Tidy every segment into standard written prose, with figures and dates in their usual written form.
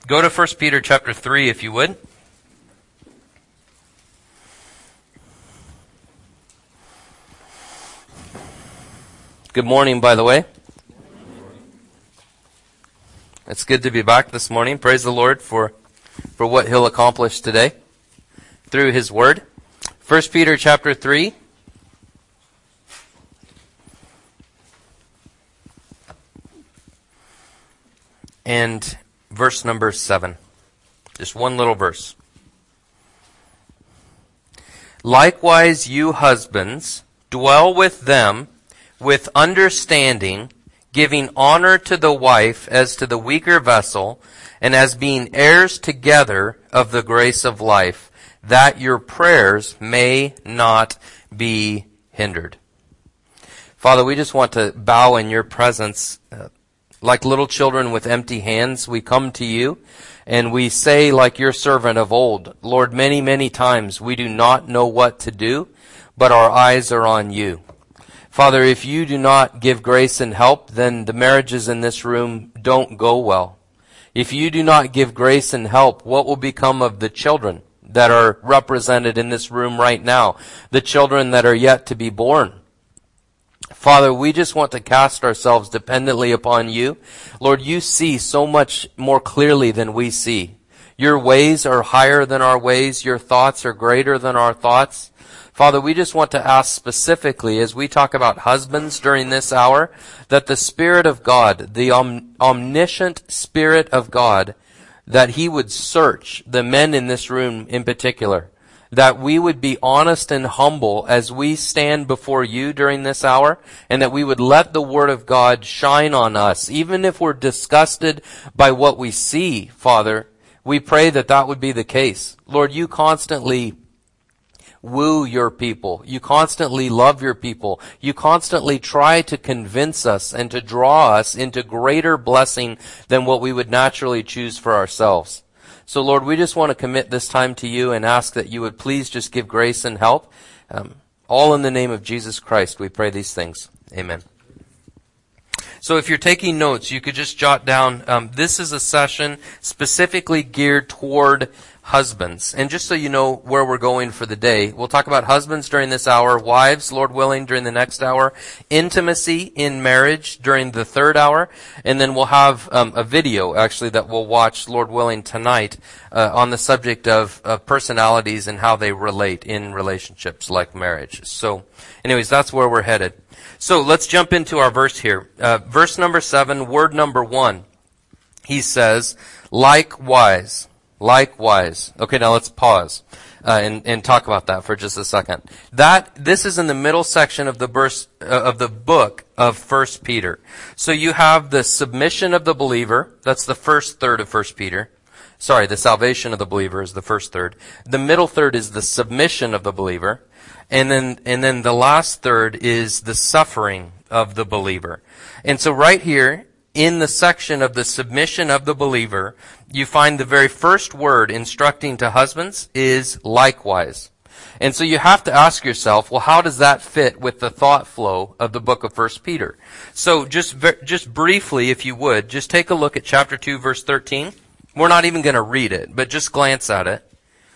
Go to 1 Peter chapter 3 if you would. Good morning, by the way. It's good to be back this morning. Praise the Lord for what He'll accomplish today through His Word. 1 Peter chapter 3. And verse number 7. Just one little verse. Likewise, you husbands, dwell with them with understanding, giving honor to the wife as to the weaker vessel, and as being heirs together of the grace of life, that your prayers may not be hindered. Father, we just want to bow in your presence. Like little children with empty hands, we come to you and we say like your servant of old, Lord, many, many times we do not know what to do, but our eyes are on you. Father, if you do not give grace and help, then the marriages in this room don't go well. If you do not give grace and help, what will become of the children that are represented in this room right now? The children that are yet to be born. Father, we just want to cast ourselves dependently upon you. Lord, you see so much more clearly than we see. Your ways are higher than our ways. Your thoughts are greater than our thoughts. Father, we just want to ask specifically, as we talk about husbands during this hour, that the Spirit of God, the omniscient Spirit of God, that He would search the men in this room in particular, that we would be honest and humble as we stand before you during this hour, and that we would let the Word of God shine on us. Even if we're disgusted by what we see, Father, we pray that that would be the case. Lord, you constantly woo your people. You constantly love your people. You constantly try to convince us and to draw us into greater blessing than what we would naturally choose for ourselves. So, Lord, we just want to commit this time to you and ask that you would please just give grace and help. All in the name of Jesus Christ, we pray these things. Amen. So if you're taking notes, you could just jot down, this is a session specifically geared toward husbands. And just so you know where we're going for the day, we'll talk about husbands during this hour, wives, Lord willing, during the next hour, intimacy in marriage during the third hour, and then we'll have a video, actually, that we'll watch, Lord willing, tonight on the subject of personalities and how they relate in relationships like marriage. So anyways, that's where we're headed. So let's jump into our verse here. Verse number 7, word number 1. He says, likewise. Likewise. Okay, now let's pause and talk about that for just a second. This is in the middle section of the verse of the book of 1 Peter. So you have the submission of the believer. That's the first third of 1 Peter. Sorry, the salvation of the believer is the first third. The middle third is the submission of the believer. And then the last third is the suffering of the believer. And so right here, in the section of the submission of the believer, you find the very first word instructing to husbands is likewise. And so you have to ask yourself, well, how does that fit with the thought flow of the book of 1 Peter? So just briefly, if you would, just take a look at chapter 2, verse 13. We're not even going to read it, but just glance at it.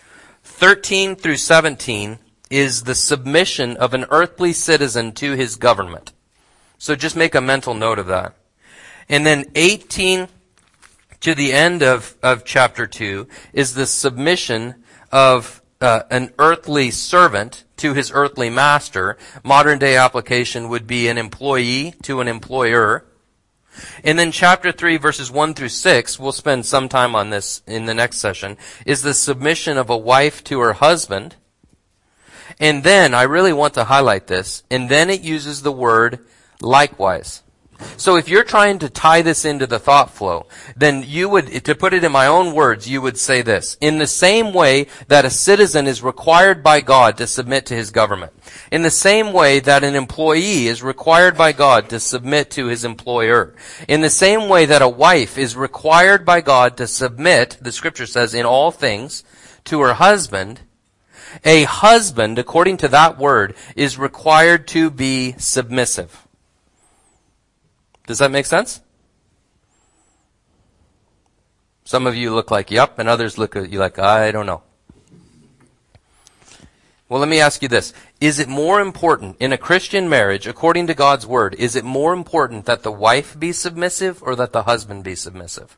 13 through 17 is the submission of an earthly citizen to his government. So just make a mental note of that. And then 18 to the end of chapter 2 is the submission of an earthly servant to his earthly master. Modern day application would be an employee to an employer. And then chapter 3, verses 1 through 6, we'll spend some time on this in the next session, is the submission of a wife to her husband. And then, I really want to highlight this, and then it uses the word likewise. So if you're trying to tie this into the thought flow, then you would, to put it in my own words, you would say this. In the same way that a citizen is required by God to submit to his government, in the same way that an employee is required by God to submit to his employer, in the same way that a wife is required by God to submit, the scripture says, in all things, to her husband, a husband, according to that word, is required to be submissive. Does that make sense? Some of you look like, yep, and others look at you like, I don't know. Well, let me ask you this. Is it more important in a Christian marriage, according to God's word, is it more important that the wife be submissive or that the husband be submissive?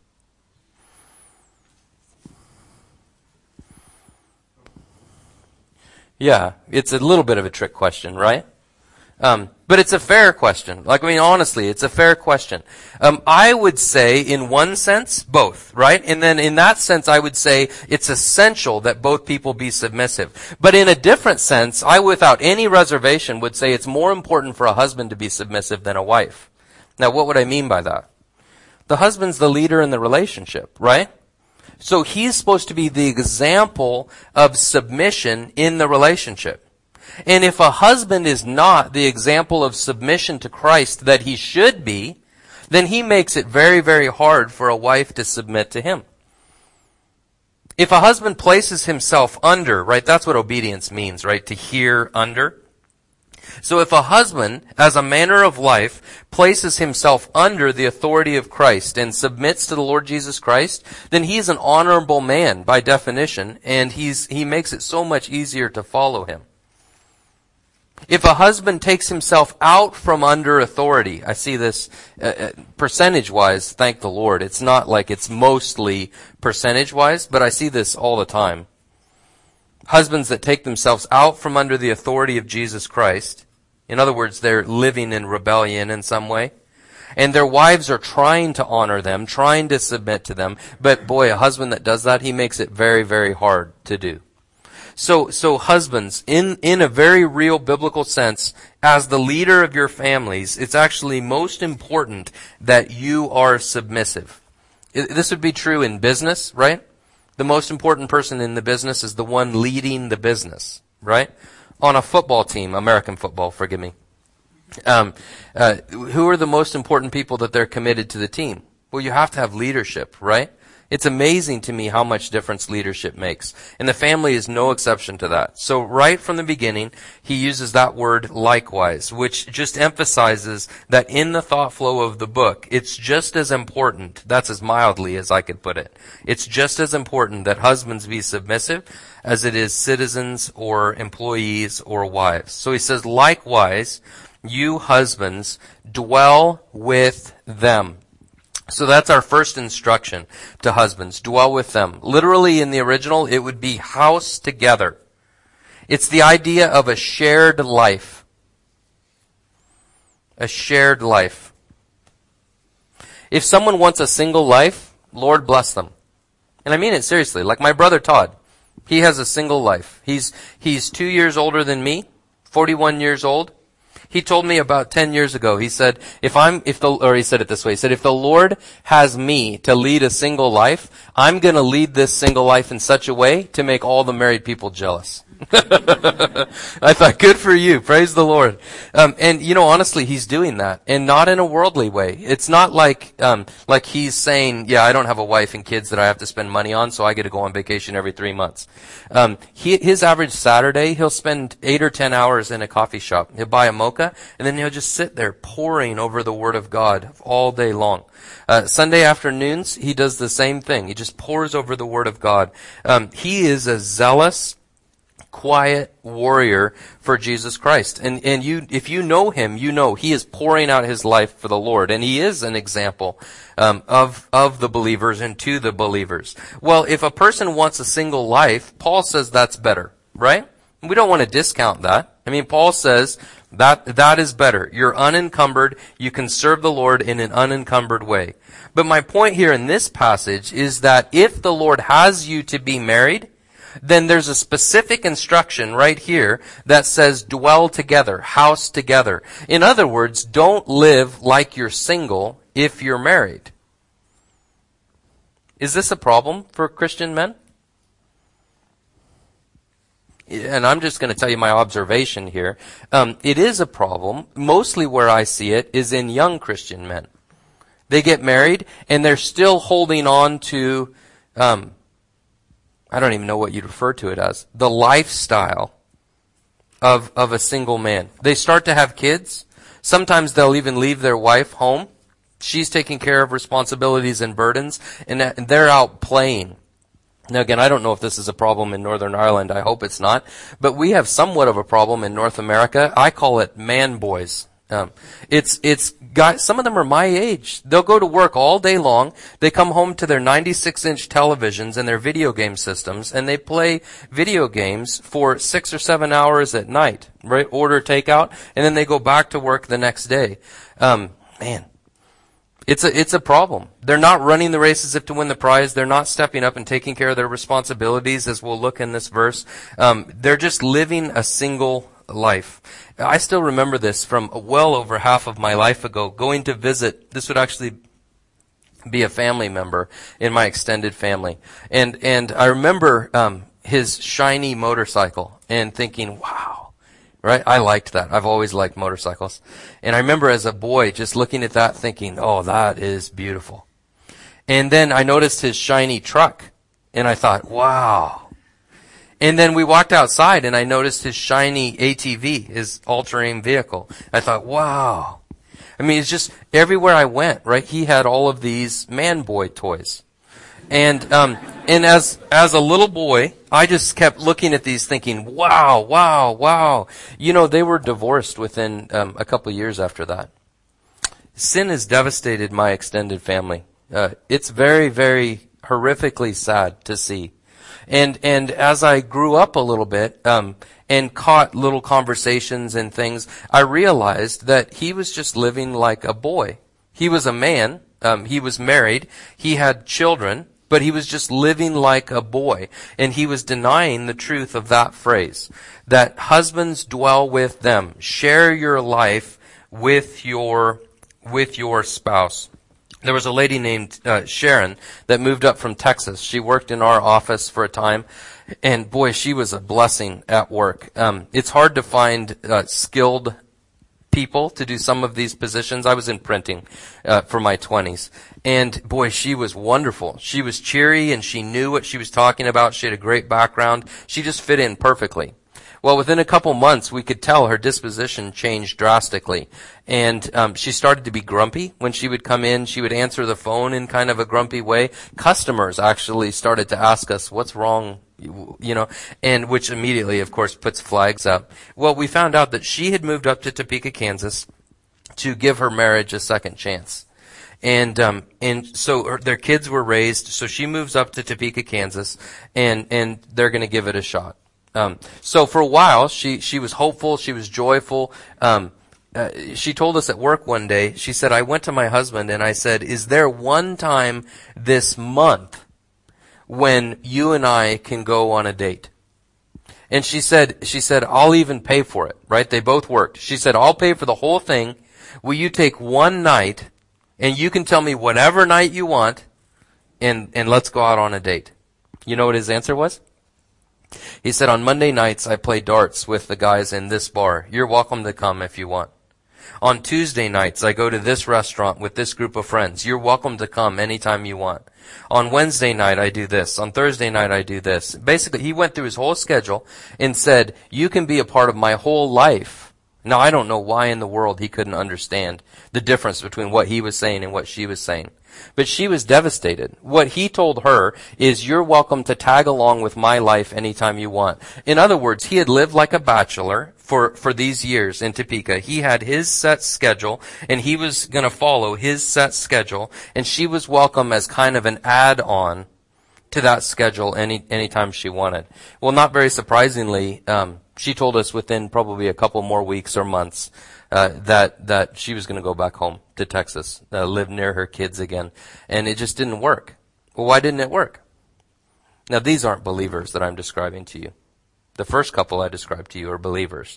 Yeah, it's a little bit of a trick question, right? But it's a fair question. Honestly, it's a fair question. I would say, in one sense, both, right? And then in that sense, I would say it's essential that both people be submissive. But in a different sense, I, without any reservation, would say it's more important for a husband to be submissive than a wife. Now, what would I mean by that? The husband's the leader in the relationship, right? So he's supposed to be the example of submission in the relationship. And if a husband is not the example of submission to Christ that he should be, then he makes it very, very hard for a wife to submit to him. If a husband places himself under, right, that's what obedience means, right, to hear under. So if a husband, as a manner of life, places himself under the authority of Christ and submits to the Lord Jesus Christ, then he's an honorable man by definition, and he makes it so much easier to follow him. If a husband takes himself out from under authority, I see this percentage-wise, thank the Lord. It's not like it's mostly percentage-wise, but I see this all the time. Husbands that take themselves out from under the authority of Jesus Christ, in other words, they're living in rebellion in some way, and their wives are trying to honor them, trying to submit to them, but boy, a husband that does that, he makes it very, very hard to do. So husbands, in a very real biblical sense, as the leader of your families, it's actually most important that you are submissive. This would be true in business, right? The most important person in the business is the one leading the business, right? On a football team, American football, forgive me. Who are the most important people that they're committed to the team? Well, you have to have leadership, right? It's amazing to me how much difference leadership makes. And the family is no exception to that. So right from the beginning, he uses that word likewise, which just emphasizes that in the thought flow of the book, it's just as important, that's as mildly as I could put it, it's just as important that husbands be submissive as it is citizens or employees or wives. So he says, likewise, you husbands, dwell with them. So that's our first instruction to husbands. Dwell with them. Literally in the original, it would be house together. It's the idea of a shared life. A shared life. If someone wants a single life, Lord bless them. And I mean it seriously. Like my brother Todd. He has a single life. He's 2 years older than me, 41 years old. He told me about 10 years ago, he said, he said it this way, he said, if the Lord has me to lead a single life, I'm going to lead this single life in such a way to make all the married people jealous. I thought, good for you. Praise the Lord. And honestly, he's doing that, and not in a worldly way. It's not like he's saying, yeah, I don't have a wife and kids that I have to spend money on, so I get to go on vacation every 3 months. His average Saturday, he'll spend 8 or 10 hours in a coffee shop. He'll buy a mocha, and then he'll just sit there poring over the Word of God all day long. Sunday afternoons, he does the same thing. He just pores over the Word of God. He is a zealous, quiet warrior for Jesus Christ. And if you know him, you know he is pouring out his life for the Lord. And he is an example of the believers and to the believers. Well, if a person wants a single life, Paul says that's better, right? We don't want to discount that. I mean, Paul says that is better. You're unencumbered. You can serve the Lord in an unencumbered way. But my point here in this passage is that if the Lord has you to be married, then there's a specific instruction right here that says dwell together, house together. In other words, don't live like you're single if you're married. Is this a problem for Christian men? And I'm just going to tell you my observation here. It is a problem. Mostly where I see it is in young Christian men. They get married and they're still holding on to I don't even know what you'd refer to it as, the lifestyle of a single man. They start to have kids. Sometimes they'll even leave their wife home She's taking care of responsibilities and burdens, and they're out playing. Now again, I don't know if this is a problem in Northern Ireland. I hope it's not. But we have somewhat of a problem in North America. I call it man boys. It's guys, some of them are my age. They'll go to work all day long. They come home to their 96-inch televisions and their video game systems, and they play video games for 6 or 7 hours at night, right? Order takeout, and then they go back to work the next day. Man. It's a problem. They're not running the race as if to win the prize. They're not stepping up and taking care of their responsibilities, as we'll look in this verse. They're just living a single life. I still remember this from well over half of my life ago, going to visit. This would actually be a family member in my extended family. And I remember his shiny motorcycle and thinking, wow. Right? I liked that. I've always liked motorcycles. And I remember as a boy just looking at that thinking, oh, that is beautiful. And then I noticed his shiny truck and I thought, wow. And then we walked outside and I noticed his shiny ATV, his all-terrain vehicle. I thought, wow. I mean, it's just everywhere I went, right? He had all of these man boy toys. And as a little boy, I just kept looking at these thinking, wow, wow, wow. You know, they were divorced within a couple of years after that. Sin has devastated my extended family. It's very, very horrifically sad to see. And as I grew up a little bit, and caught little conversations and things, I realized that he was just living like a boy. He was a man. He was married. He had children. But he was just living like a boy. And he was denying the truth of that phrase. That husbands dwell with them. Share your life with your spouse. There was a lady named Sharon that moved up from Texas. She worked in our office for a time. And boy, she was a blessing at work. It's hard to find skilled people to do some of these positions. I was in printing for my 20s. And boy, she was wonderful. She was cheery and she knew what she was talking about. She had a great background. She just fit in perfectly. Well, within a couple months, we could tell her disposition changed drastically. And she started to be grumpy. When she would come in, she would answer the phone in kind of a grumpy way. Customers actually started to ask us, what's wrong? You know, and which immediately, of course, puts flags up. Well, we found out that she had moved up to Topeka, Kansas to give her marriage a second chance. And so their kids were raised, so she moves up to Topeka, Kansas, and they're gonna give it a shot. So for a while, she was hopeful, she was joyful. She told us at work one day, she said, I went to my husband and I said, is there one time this month when you and I can go on a date? And she said, I'll even pay for it, right? They both worked. She said, I'll pay for the whole thing. Will you take one night and you can tell me whatever night you want and let's go out on a date? You know what his answer was? He said, on Monday nights I play darts with the guys in this bar. You're welcome to come if you want. On Tuesday nights I go to this restaurant with this group of friends. You're welcome to come anytime you want. On Wednesday night I do this. On Thursday night I do this. Basically, he went through his whole schedule and said, you can be a part of my whole life. Now, I don't know why in the world he couldn't understand the difference between what he was saying and what she was saying. But she was devastated. What he told her is, you're welcome to tag along with my life anytime you want. In other words, he had lived like a bachelor for these years in Topeka. He had his set schedule, and he was going to follow his set schedule, and she was welcome as kind of an add-on to that schedule anytime she wanted. Well, not very surprisingly, she told us within probably a couple more weeks or months that she was going to go back home to Texas, live near her kids again, and it just didn't work. Well, why didn't it work? Now, these aren't believers that I'm describing to you. The first couple I described to you are believers.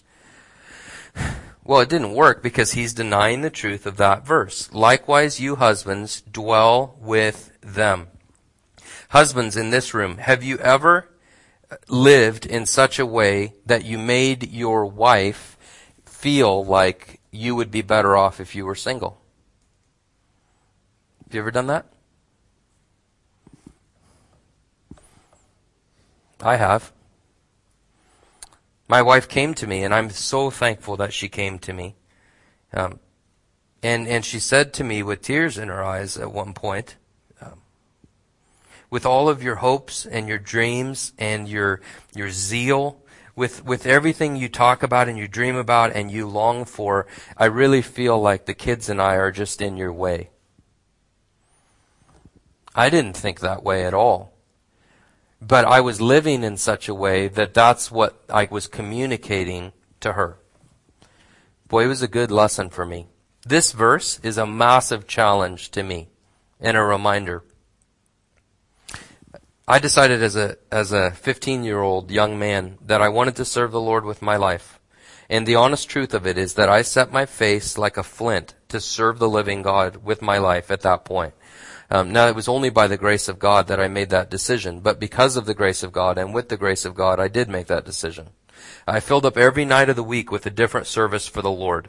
Well, it didn't work because he's denying the truth of that verse. Likewise, you husbands, dwell with them. Husbands in this room, have you ever lived in such a way that you made your wife feel like you would be better off if you were single? Have you ever done that? I have. My wife came to me, and I'm so thankful that she came to me. And she said to me with tears in her eyes at one point, with all of your hopes and your dreams and your zeal, with everything you talk about and you dream about and you long for, I really feel like the kids and I are just in your way. I didn't think that way at all. But I was living in such a way that that's what I was communicating to her. Boy, it was a good lesson for me. This verse is a massive challenge to me and a reminder. I decided as a 15-year-old young man that I wanted to serve the Lord with my life. And the honest truth of it is that I set my face like a flint to serve the living God with my life at that point. Now, it was only by the grace of God that I made that decision. But because of the grace of God and with the grace of God, I did make that decision. I filled up every night of the week with a different service for the Lord.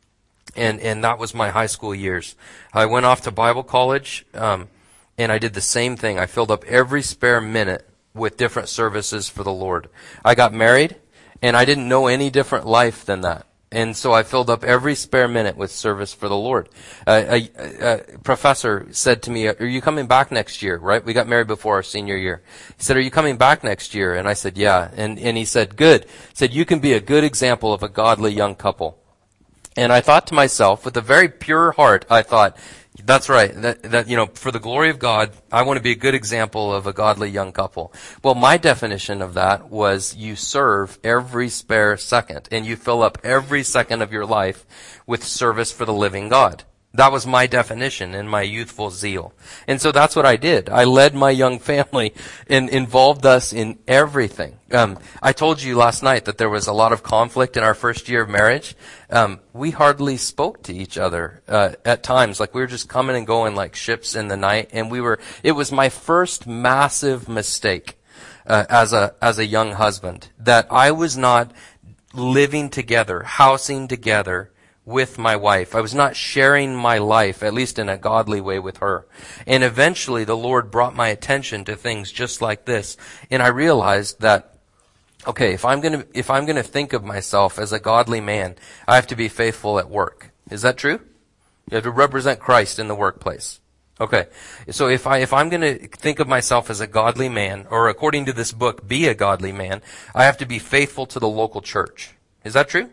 And that was my high school years. I went off to Bible college, and I did the same thing. I filled up every spare minute with different services for the Lord. I got married, and I didn't know any different life than that. And so I filled up every spare minute with service for the Lord. A professor said to me, "Are you coming back next year?" Right? We got married before our senior year. He said, "Are you coming back next year?" And I said, "Yeah." And he said, "Good." He said, "You can be a good example of a godly young couple." And I thought to myself, with a very pure heart, I thought, that's right. That for the glory of God, I want to be a good example of a godly young couple. Well, my definition of that was you serve every spare second, and you fill up every second of your life with service for the living God. That was my definition in my youthful zeal. And so that's what I did. I led my young family and involved us in everything. I told you last night that there was a lot of conflict in our first year of marriage. We hardly spoke to each other at times. Like we were just coming and going like ships in the night. And it was my first massive mistake as a young husband, that I was not living together, housing together with my wife. I was not sharing my life, at least in a godly way, with her. And eventually the Lord brought my attention to things just like this. And I realized that, okay, if I'm gonna think of myself as a godly man, I have to be faithful at work. Is that true? You have to represent Christ in the workplace. Okay. So if I'm gonna think of myself as a godly man, or according to this book, be a godly man, I have to be faithful to the local church. Is that true?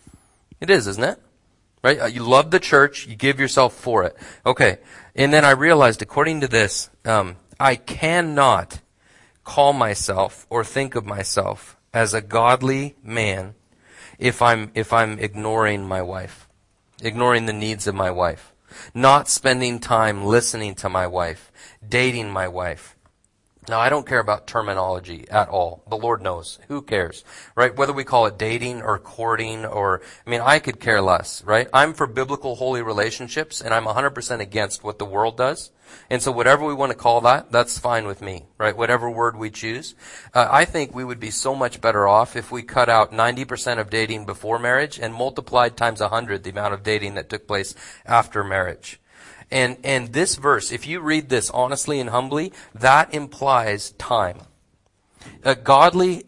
It is, isn't it? Right? You love the church, you give yourself for it. Okay. And then I realized, according to this, I cannot call myself or think of myself as a godly man if I'm ignoring my wife, ignoring the needs of my wife, not spending time listening to my wife, dating my wife. Now, I don't care about terminology at all. The Lord knows. Who cares? Right? Whether we call it dating or courting I could care less, right? I'm for biblical holy relationships, and I'm 100% against what the world does. And so whatever we want to call that, that's fine with me, right? Whatever word we choose. I think we would be so much better off if we cut out 90% of dating before marriage and multiplied times 100 the amount of dating that took place after marriage. And this verse, if you read this honestly and humbly, that implies time. A godly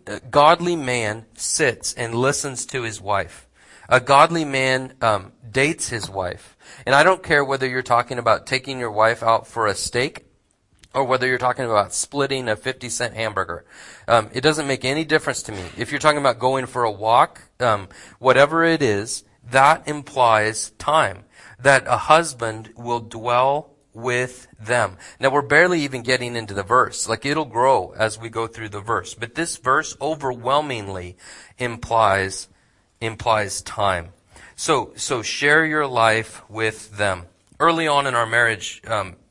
man sits and listens to his wife. A godly man dates his wife. And I don't care whether you're talking about taking your wife out for a steak or whether you're talking about splitting a 50-cent hamburger. It doesn't make any difference to me. If you're talking about going for a walk, whatever it is, that implies time. That a husband will dwell with them. Now, we're barely even getting into the verse. Like, it'll grow as we go through the verse. But this verse overwhelmingly implies time. So share your life with them. Early on in our marriage,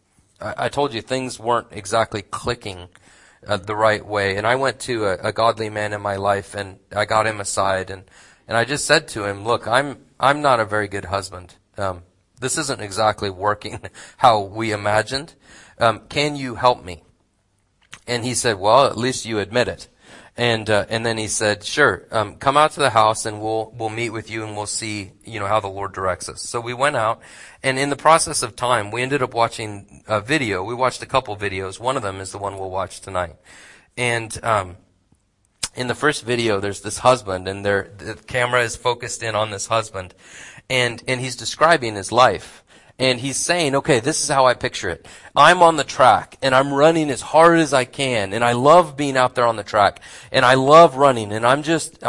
I told you things weren't exactly clicking the right way. And I went to a godly man in my life, and I got him aside, and I just said to him, "Look, I'm not a very good husband. This isn't exactly working how we imagined. Can you help me?" And he said, "Well, at least you admit it." And then he said, "Sure, come out to the house and we'll meet with you and we'll see, how the Lord directs us." So we went out, and in the process of time, we ended up watching a video. We watched a couple videos. One of them is the one we'll watch tonight. And in the first video, there's this husband, and the camera is focused in on this husband, and he's describing his life. And he's saying, okay, this is how I picture it. I'm on the track, and I'm running as hard as I can, and I love being out there on the track, and I love running, and I'm just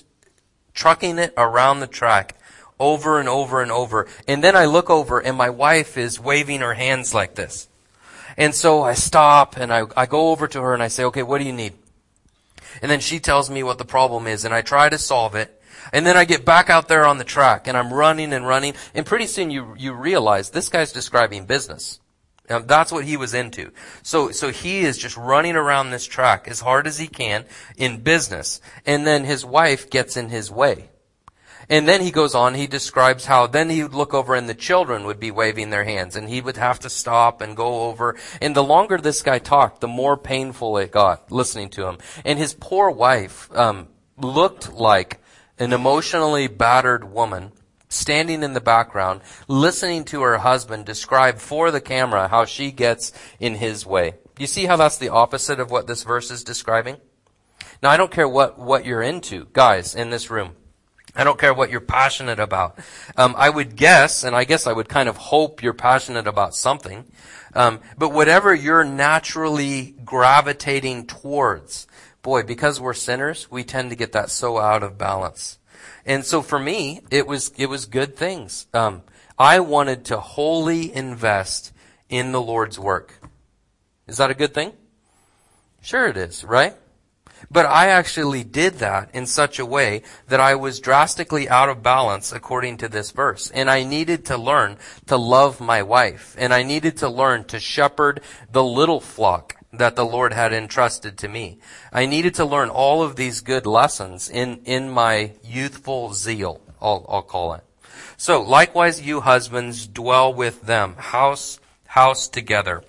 trucking it around the track over and over and over. And then I look over, and my wife is waving her hands like this. And so I stop, and I go over to her, and I say, okay, what do you need? And then she tells me what the problem is, and I try to solve it. And then I get back out there on the track, and I'm running and running, and pretty soon you realize this guy's describing business. That's what he was into. So he is just running around this track as hard as he can in business, and then his wife gets in his way. And then he goes on, he describes how then he would look over and the children would be waving their hands, and he would have to stop and go over. And the longer this guy talked, the more painful it got listening to him. And his poor wife looked like an emotionally battered woman standing in the background, listening to her husband describe for the camera how she gets in his way. You see how that's the opposite of what this verse is describing? Now, I don't care what you're into, guys, in this room. I don't care what you're passionate about. I would guess, and I guess I would kind of hope you're passionate about something. But whatever you're naturally gravitating towards, boy, because we're sinners, we tend to get that so out of balance. And so for me, it was good things. I wanted to wholly invest in the Lord's work. Is that a good thing? Sure it is, right? But I actually did that in such a way that I was drastically out of balance according to this verse. And I needed to learn to love my wife. And I needed to learn to shepherd the little flock that the Lord had entrusted to me. I needed to learn all of these good lessons in my youthful zeal, I'll call it. So, likewise, you husbands, dwell with them, house together.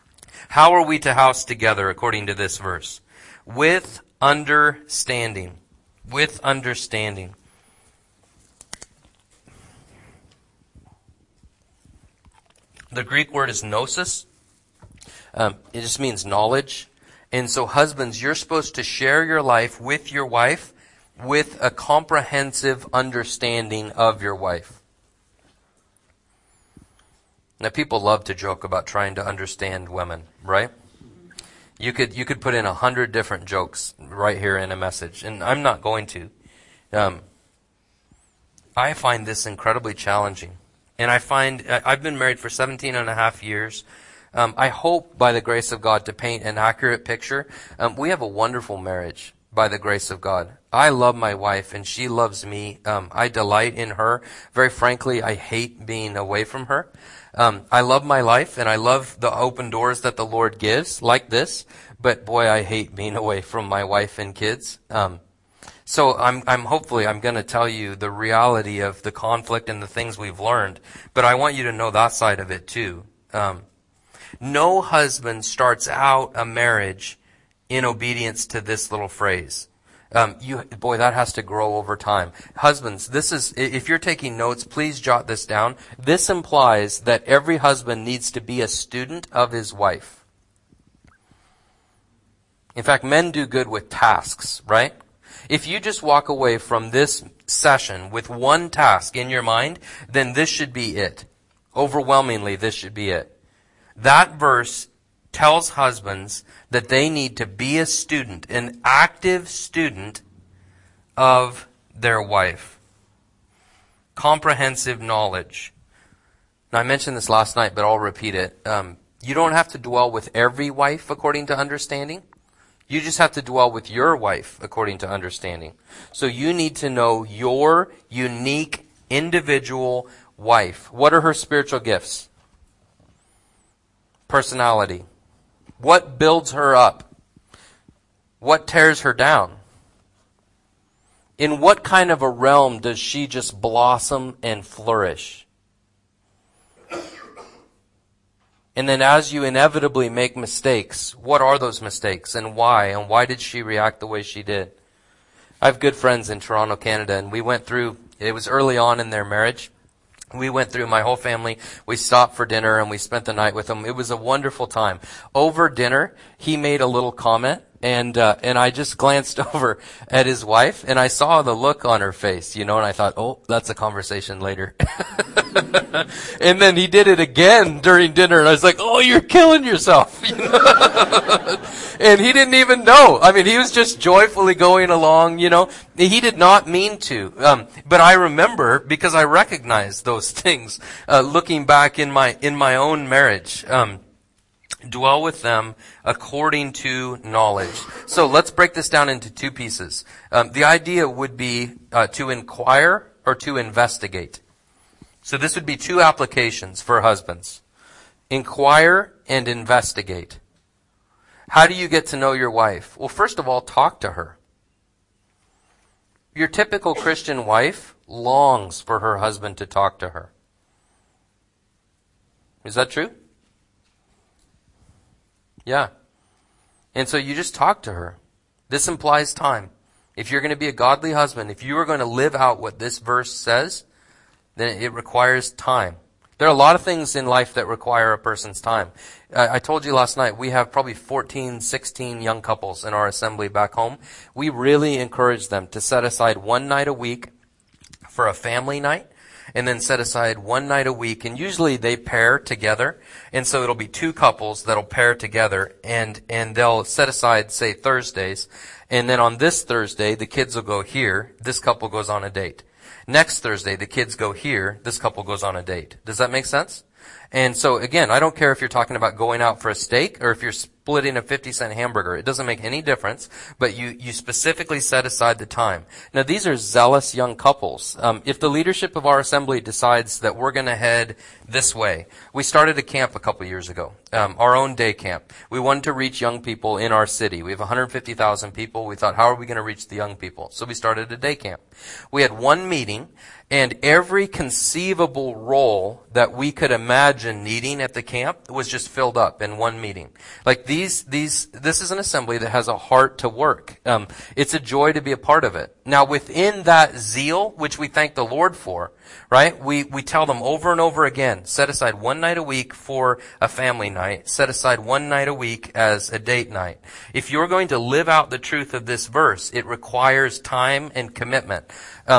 How are we to house together according to this verse? With understanding. With understanding. The Greek word is gnosis. It just means knowledge. And so husbands, you're supposed to share your life with your wife with a comprehensive understanding of your wife. Now, people love to joke about trying to understand women, right? You could put in 100 different jokes right here in a message, and I'm not going to. I find this incredibly challenging. And I've been married for 17 and a half years. I hope, by the grace of God, to paint an accurate picture. We have a wonderful marriage, by the grace of God. I love my wife, and she loves me. I delight in her. Very frankly, I hate being away from her. I love my life, and I love the open doors that the Lord gives, like this. But boy, I hate being away from my wife and kids. So I'm going to tell you the reality of the conflict and the things we've learned. But I want you to know that side of it too. No husband starts out a marriage in obedience to this little phrase. That has to grow over time. Husbands, if you're taking notes, please jot this down. This implies that every husband needs to be a student of his wife. In fact, men do good with tasks, right? If you just walk away from this session with one task in your mind, then this should be it. Overwhelmingly, this should be it. That verse tells husbands that they need to be a student, an active student of their wife. Comprehensive knowledge. Now, I mentioned this last night, but I'll repeat it. You don't have to dwell with every wife according to understanding. You just have to dwell with your wife according to understanding. So you need to know your unique, individual wife. What are her spiritual gifts? Personality. What builds her up? What tears her down? In what kind of a realm does she just blossom and flourish? And then as you inevitably make mistakes, what are those mistakes and why? And why did she react the way she did? I have good friends in Toronto, Canada, and we went through, it was early on in their marriage. We went through, my whole family, we stopped for dinner and we spent the night with them. It was a wonderful time. Over dinner, he made a little comment and I just glanced over at his wife, and I saw the look on her face, and I thought, oh, that's a conversation later. And then he did it again during dinner, and I was like, oh, you're killing yourself. And he didn't even know. I mean, he was just joyfully going along, He did not mean to. But I remember, because I recognize those things, looking back in my own marriage. Dwell with them according to knowledge. So let's break this down into two pieces. The idea would be to inquire or to investigate. So this would be two applications for husbands. Inquire and investigate. How do you get to know your wife? Well, first of all, talk to her. Your typical Christian wife longs for her husband to talk to her. Is that true? Yeah. And so you just talk to her. This implies time. If you're going to be a godly husband, if you are going to live out what this verse says, then it requires time. There are a lot of things in life that require a person's time. I told you last night, we have probably 14, 16 young couples in our assembly back home. We really encourage them to set aside one night a week for a family night, and then set aside one night a week, and usually they pair together, and so it'll be two couples that'll pair together, and they'll set aside, say, Thursdays, and then on this Thursday, the kids will go here, this couple goes on a date. Next Thursday, the kids go here, this couple goes on a date. Does that make sense? And so again, I don't care if you're talking about going out for a steak or if you're splitting a 50-cent hamburger. It doesn't make any difference, but you specifically set aside the time. Now, these are zealous young couples. If the leadership of our assembly decides that we're going to head this way, we started a camp a couple years ago, our own day camp. We wanted to reach young people in our city. We have 150,000 people. We thought, how are we going to reach the young people? So we started a day camp. We had one meeting, and every conceivable role that we could imagine needing at the camp was just filled up in one meeting. Like this is an assembly that has a heart to work. It's a joy to be a part of it. Now, within that zeal, which we thank the Lord for, right? We tell them over and over again, set aside one night a week for a family night. Set aside one night a week as a date night. If you're going to live out the truth of this verse, it requires time and commitment.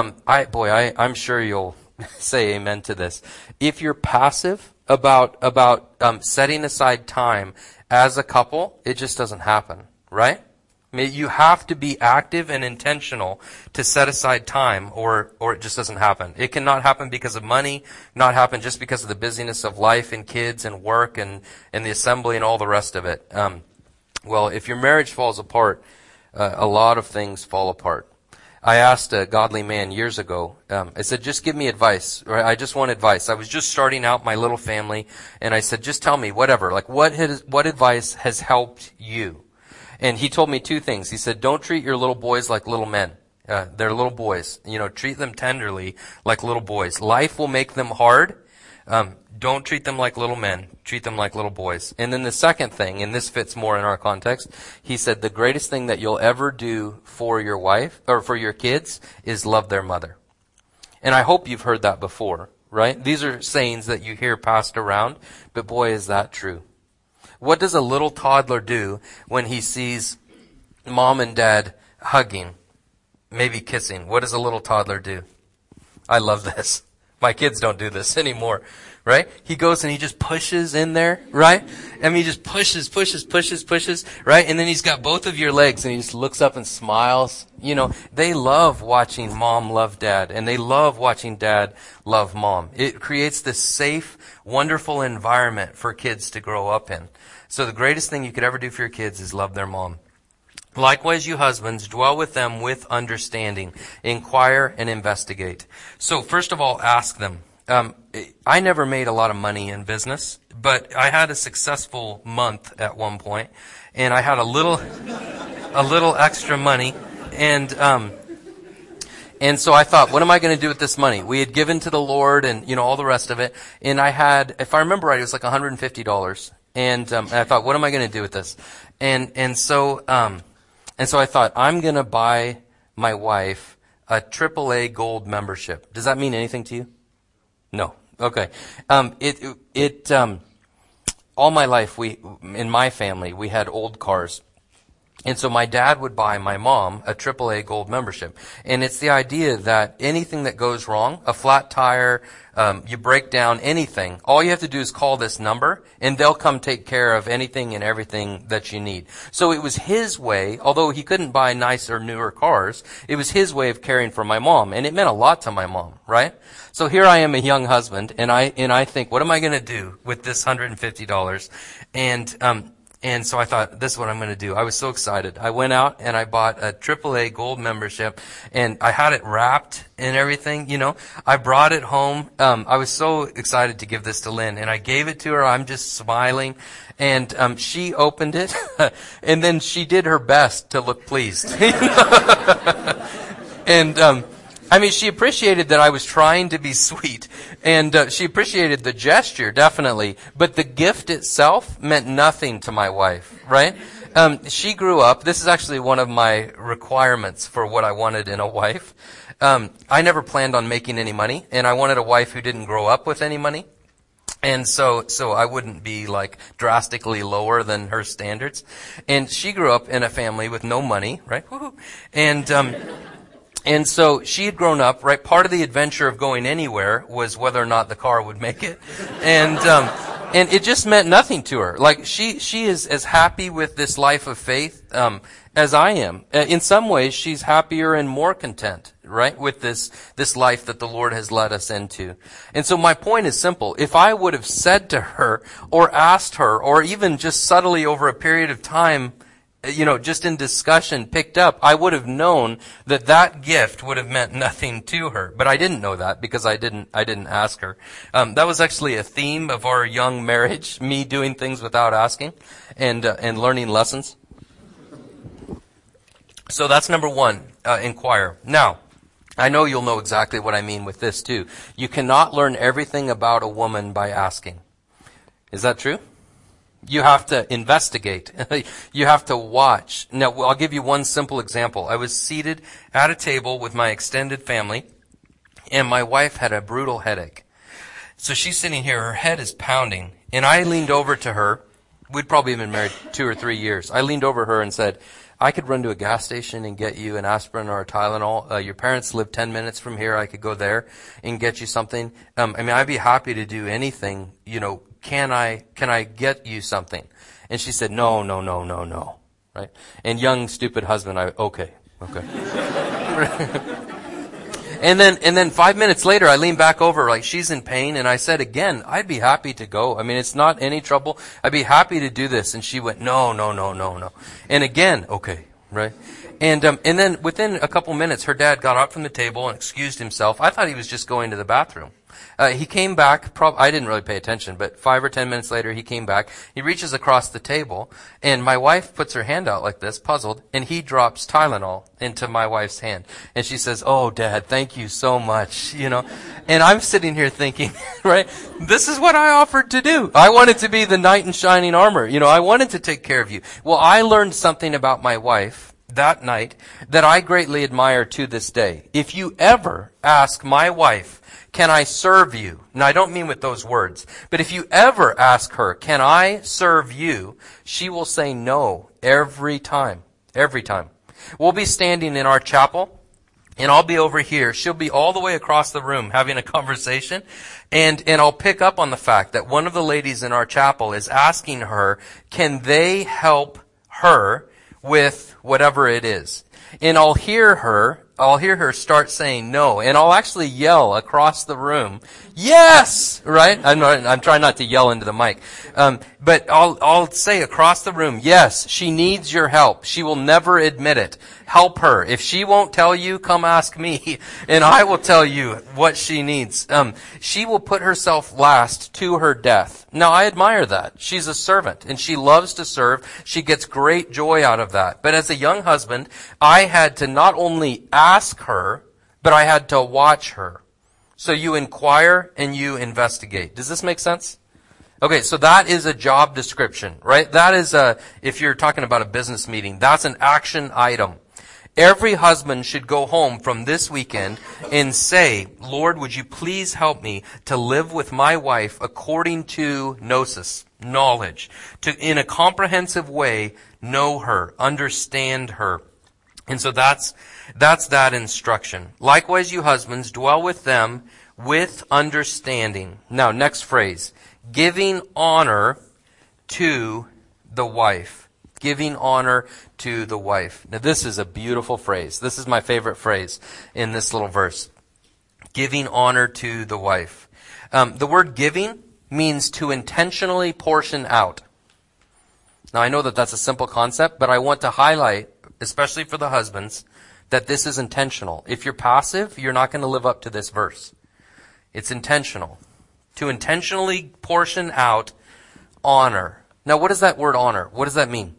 I'm sure you'll say amen to this. If you're passive about setting aside time as a couple, it just doesn't happen, right? I mean, you have to be active and intentional to set aside time, or it just doesn't happen. It cannot happen because of money, not happen just because of the busyness of life and kids and work and the assembly and all the rest of it. Well, if your marriage falls apart, a lot of things fall apart. I asked a godly man years ago, I said, just give me advice. Right? I just want advice. I was just starting out my little family, and I said, just tell me, whatever. Like, what advice has helped you? And he told me two things. He said, don't treat your little boys like little men. They're little boys. Treat them tenderly like little boys. Life will make them hard. Don't treat them like little men. Treat them like little boys. And then the second thing, and this fits more in our context, he said the greatest thing that you'll ever do for your wife or for your kids is love their mother. And I hope you've heard that before, right? These are sayings that you hear passed around, but boy, is that true. What does a little toddler do when he sees mom and dad hugging, maybe kissing? What does a little toddler do? I love this. My kids don't do this anymore, right? He goes and he just pushes in there, right? I mean, he just pushes, right? And then he's got both of your legs and he just looks up and smiles. They love watching mom love dad, and they love watching dad love mom. It creates this safe, wonderful environment for kids to grow up in. So the greatest thing you could ever do for your kids is love their mom. Likewise, you husbands, dwell with them with understanding. Inquire and investigate. So first of all, ask them. I never made a lot of money in business, but I had a successful month at one point, and I had a little extra money, and so I thought, what am I going to do with this money? We had given to the Lord and, all the rest of it, and I had, if I remember right, it was like $150, and I thought, what am I going to do with this? And so I thought, I'm going to buy my wife a AAA gold membership. Does that mean anything to you? No. Okay. All my life, in my family, we had old cars. And so my dad would buy my mom a AAA gold membership. And it's the idea that anything that goes wrong, a flat tire, you break down anything, all you have to do is call this number and they'll come take care of anything and everything that you need. So it was his way, although he couldn't buy nicer, newer cars, it was his way of caring for my mom. And it meant a lot to my mom, right? So here I am, a young husband, and I think, what am I going to do with this $150? And so I thought, this is what I'm going to do. I was so excited. I went out and I bought a AAA gold membership, and I had it wrapped and everything, you know. I brought it home. I was so excited to give this to Lynn, and I gave it to her. I'm just smiling. And she opened it, and then she did her best to look pleased. And I mean, she appreciated that I was trying to be sweet, and she appreciated the gesture, definitely. But the gift itself meant nothing to my wife, right? She grew up. This is actually one of my requirements for what I wanted in a wife. I never planned on making any money, and I wanted a wife who didn't grow up with any money. And so I wouldn't be like drastically lower than her standards. And she grew up in a family with no money, right? Woo-hoo. And so she had grown up, right? Part of the adventure of going anywhere was whether or not the car would make it. And it just meant nothing to her. Like she is as happy with this life of faith, as I am. In some ways, she's happier and more content, right? With this life that the Lord has led us into. And so my point is simple. If I would have said to her or asked her or even just subtly over a period of time, you know, just in discussion picked up, I would have known that gift would have meant nothing to her. But I didn't know that because I didn't ask her. That was actually a theme of our young marriage, me doing things without asking and learning lessons. So that's number one, inquire. Now, I know you'll know exactly what I mean with this too. You cannot learn everything about a woman by asking. Is that true? You have to investigate. You have to watch. Now, I'll give you one simple example. I was seated at a table with my extended family, and my wife had a brutal headache. So she's sitting here, her head is pounding, and I leaned over to her. We'd probably been married 2 or 3 years. I leaned over her and said, I could run to a gas station and get you an aspirin or a Tylenol. Your parents live 10 minutes from here. I could go there and get you something. I mean, I'd be happy to do anything, you know. Can I get you something? And she said, no. Right? And young, stupid husband, okay. And then 5 minutes later, I leaned back over, like she's in pain, and I said again, I'd be happy to go. I mean, it's not any trouble. I'd be happy to do this. And she went, no. And again, okay, right? And then within a couple minutes, her dad got up from the table and excused himself. I thought he was just going to the bathroom. He came back, I didn't really pay attention, but 5 or 10 minutes later, he came back. He reaches across the table, and my wife puts her hand out like this, puzzled, and he drops Tylenol into my wife's hand. And she says, oh, Dad, thank you so much, you know. And I'm sitting here thinking, right, this is what I offered to do. I wanted to be the knight in shining armor. You know, I wanted to take care of you. Well, I learned something about my wife that night that I greatly admire to this day. If you ever ask my wife, can I serve you? Now, I don't mean with those words, but if you ever ask her, can I serve you? She will say no every time. Every time. We'll be standing in our chapel, and I'll be over here. She'll be all the way across the room having a conversation, and I'll pick up on the fact that one of the ladies in our chapel is asking her, can they help her with whatever it is? And I'll hear her start saying no, and I'll actually yell across the room, yes, right? I'm trying not to yell into the mic. But I'll say across the room, yes, she needs your help. She will never admit it. Help her. If she won't tell you, come ask me, and I will tell you what she needs. She will put herself last to her death. Now, I admire that. She's a servant, and she loves to serve. She gets great joy out of that. But as a young husband, I had to not only ask her, but I had to watch her. So you inquire and you investigate. Does this make sense? Okay, so that is a job description, right? That is if you're talking about a business meeting, that's an action item. Every husband should go home from this weekend and say, Lord, would you please help me to live with my wife according to gnosis, knowledge, to in a comprehensive way know her, understand her. And so that's that instruction. Likewise, you husbands, dwell with them with understanding. Now, next phrase, giving honor to the wife. Giving honor to the wife. Now, this is a beautiful phrase. This is my favorite phrase in this little verse. Giving honor to the wife. The word giving means to intentionally portion out. Now, I know that that's a simple concept, but I want to highlight, especially for the husbands, that this is intentional. If you're passive, you're not going to live up to this verse. It's intentional. To intentionally portion out honor. Now, what does that word honor? What does that mean?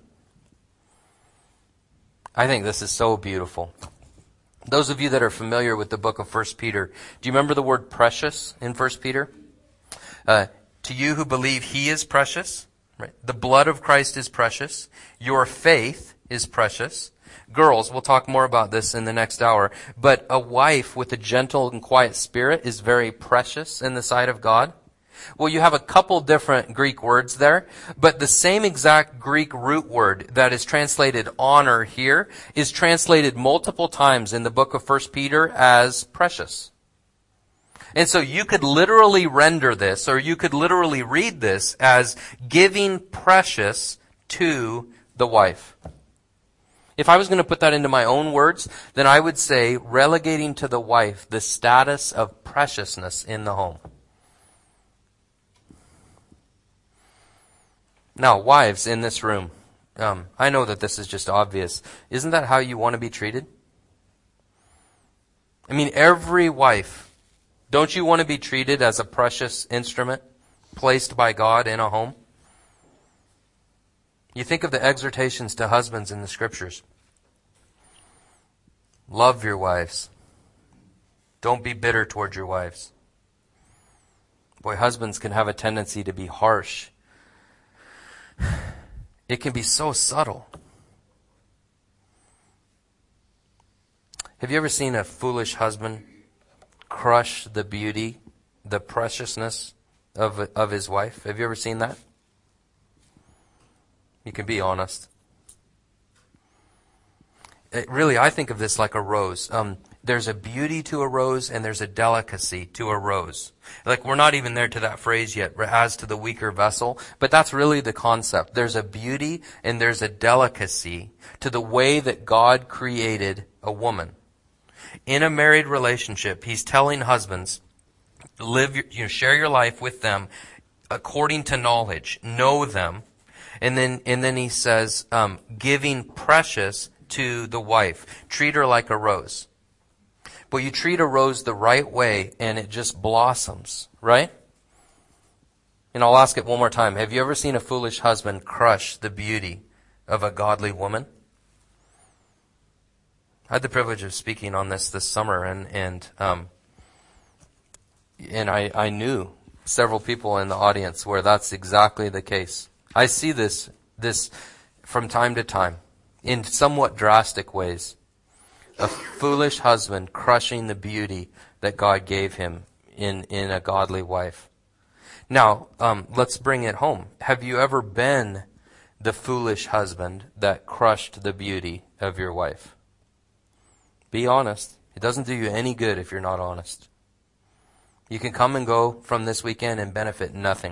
I think this is so beautiful. Those of you that are familiar with the book of 1 Peter, do you remember the word precious in 1 Peter? To you who believe he is precious, right? The blood of Christ is precious. Your faith is precious. Girls, we'll talk more about this in the next hour, but a wife with a gentle and quiet spirit is very precious in the sight of God. Well, you have a couple different Greek words there, but the same exact Greek root word that is translated honor here is translated multiple times in the book of 1 Peter as precious. And so you could literally render this, or you could literally read this as giving precious to the wife. If I was going to put that into my own words, then I would say relegating to the wife the status of preciousness in the home. Now, wives in this room, I know that this is just obvious. Isn't that how you want to be treated? I mean, every wife, don't you want to be treated as a precious instrument placed by God in a home? You think of the exhortations to husbands in the scriptures. Love your wives. Don't be bitter toward your wives. Boy, husbands can have a tendency to be harsh. It can be so subtle. Have you ever seen a foolish husband crush the beauty, the preciousness of his wife? Have you ever seen that? You can be honest. Really, I think of this like a rose. There's a beauty to a rose and there's a delicacy to a rose. Like, we're not even there to that phrase yet, as to the weaker vessel, but that's really the concept. There's a beauty and there's a delicacy to the way that God created a woman. In a married relationship, he's telling husbands, share your life with them according to knowledge, know them, and then he says, giving precious to the wife. Treat her like a rose. But you treat a rose the right way and it just blossoms, right? And I'll ask it one more time. Have you ever seen a foolish husband crush the beauty of a godly woman? I had the privilege of speaking on this summer, and I knew several people in the audience where that's exactly the case. I see this from time to time in somewhat drastic ways. A foolish husband crushing the beauty that God gave him in a godly wife. Now, let's bring it home. Have you ever been the foolish husband that crushed the beauty of your wife? Be honest. It doesn't do you any good if you're not honest. You can come and go from this weekend and benefit nothing.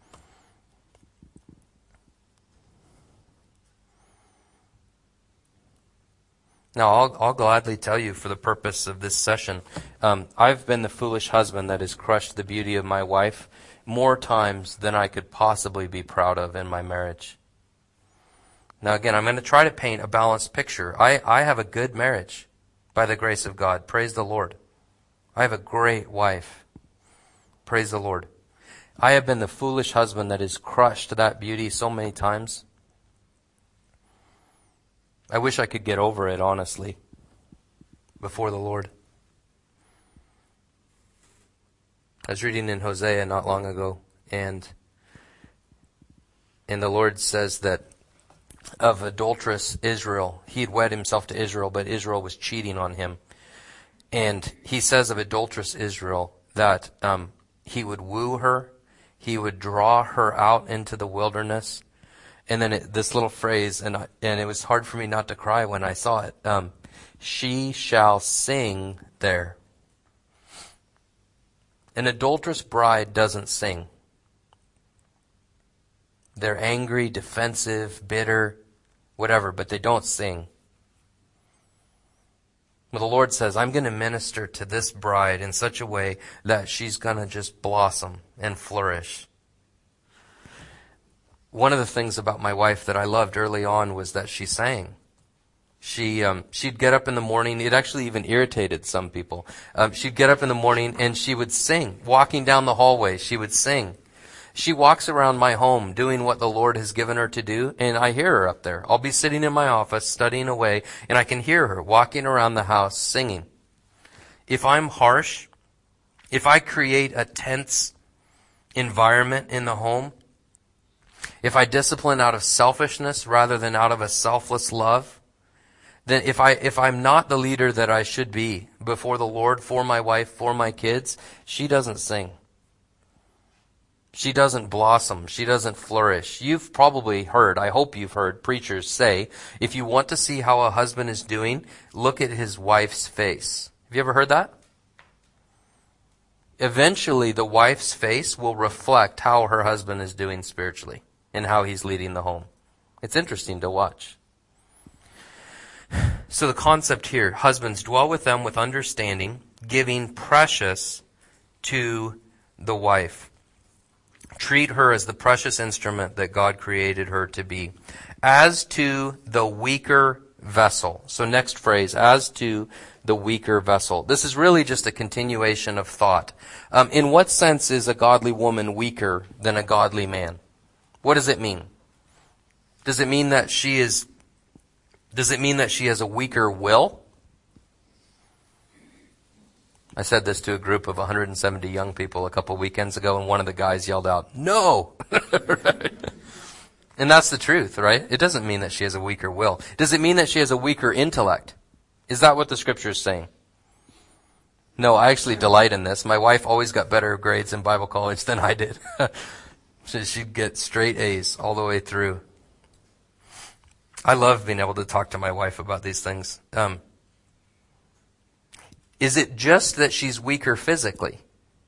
Now, I'll gladly tell you for the purpose of this session, I've been the foolish husband that has crushed the beauty of my wife more times than I could possibly be proud of in my marriage. Now, again, I'm going to try to paint a balanced picture. I have a good marriage by the grace of God. Praise the Lord. I have a great wife. Praise the Lord. I have been the foolish husband that has crushed that beauty so many times. I wish I could get over it, honestly, before the Lord. I was reading in Hosea not long ago, and the Lord says that of adulterous Israel. He had wed himself to Israel, but Israel was cheating on him. And he says of adulterous Israel that he would woo her, he would draw her out into the wilderness. And then this little phrase, and it was hard for me not to cry when I saw it. She shall sing there. An adulterous bride doesn't sing. They're angry, defensive, bitter, whatever, but they don't sing. Well, the Lord says, I'm going to minister to this bride in such a way that she's going to just blossom and flourish. One of the things about my wife that I loved early on was that she sang. She'd get up in the morning. It actually even irritated some people. She'd get up in the morning and she would sing. Walking down the hallway, she would sing. She walks around my home doing what the Lord has given her to do, and I hear her up there. I'll be sitting in my office studying away, and I can hear her walking around the house singing. If I'm harsh, if I create a tense environment in the home, if I discipline out of selfishness rather than out of a selfless love, then if I'm not the leader that I should be before the Lord, for my wife, for my kids, she doesn't sing. She doesn't blossom. She doesn't flourish. You've probably heard, I hope you've heard preachers say, if you want to see how a husband is doing, look at his wife's face. Have you ever heard that? Eventually, the wife's face will reflect how her husband is doing spiritually and how he's leading the home. It's interesting to watch. So the concept here, husbands, dwell with them with understanding, giving precious to the wife. Treat her as the precious instrument that God created her to be. As to the weaker vessel. So next phrase, as to the weaker vessel. This is really just a continuation of thought. In what sense is a godly woman weaker than a godly man? What does it mean? Does it mean that she has a weaker will? I said this to a group of 170 young people a couple weekends ago, and one of the guys yelled out, "No!" Right? And that's the truth, right? It doesn't mean that she has a weaker will. Does it mean that she has a weaker intellect? Is that what the scripture is saying? No, I actually delight in this. My wife always got better grades in Bible college than I did. She'd get straight A's all the way through. I love being able to talk to my wife about these things. Is it just that she's weaker physically?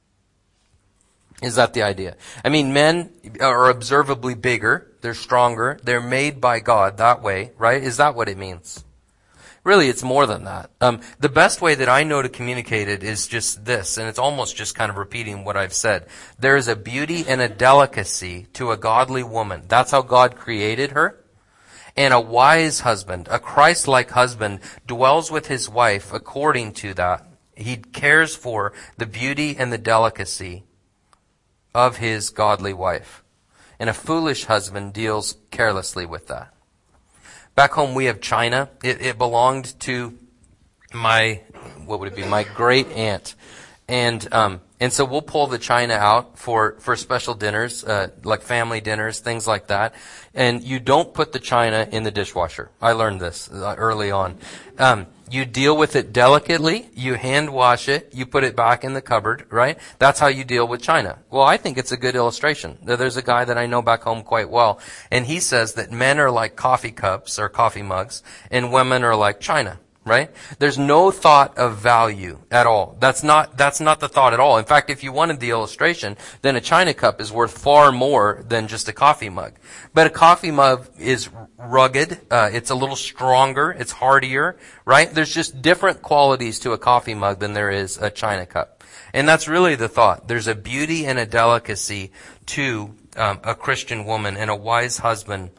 Is that the idea? I mean, men are observably bigger. They're stronger. They're made by God that way, right? Is that what it means? Really, it's more than that. The best way that I know to communicate it is just this, and it's almost just kind of repeating what I've said. There is a beauty and a delicacy to a godly woman. That's how God created her. And a wise husband, a Christ-like husband, dwells with his wife according to that. He cares for the beauty and the delicacy of his godly wife. And a foolish husband deals carelessly with that. Back home we have china. It belonged to my great aunt. And so we'll pull the china out for special dinners, like family dinners, things like that. And you don't put the china in the dishwasher. I learned this early on. You deal with it delicately, you hand wash it, you put it back in the cupboard, right? That's how you deal with china. Well, I think it's a good illustration. There's a guy that I know back home quite well, and he says that men are like coffee cups or coffee mugs, and women are like china. Right? There's no thought of value at all. That's not the thought at all. In fact, if you wanted the illustration, then a china cup is worth far more than just a coffee mug. But a coffee mug is rugged. It's a little stronger. It's hardier. Right? There's just different qualities to a coffee mug than there is a china cup. And that's really the thought. There's a beauty and a delicacy to a Christian woman, and a wise husband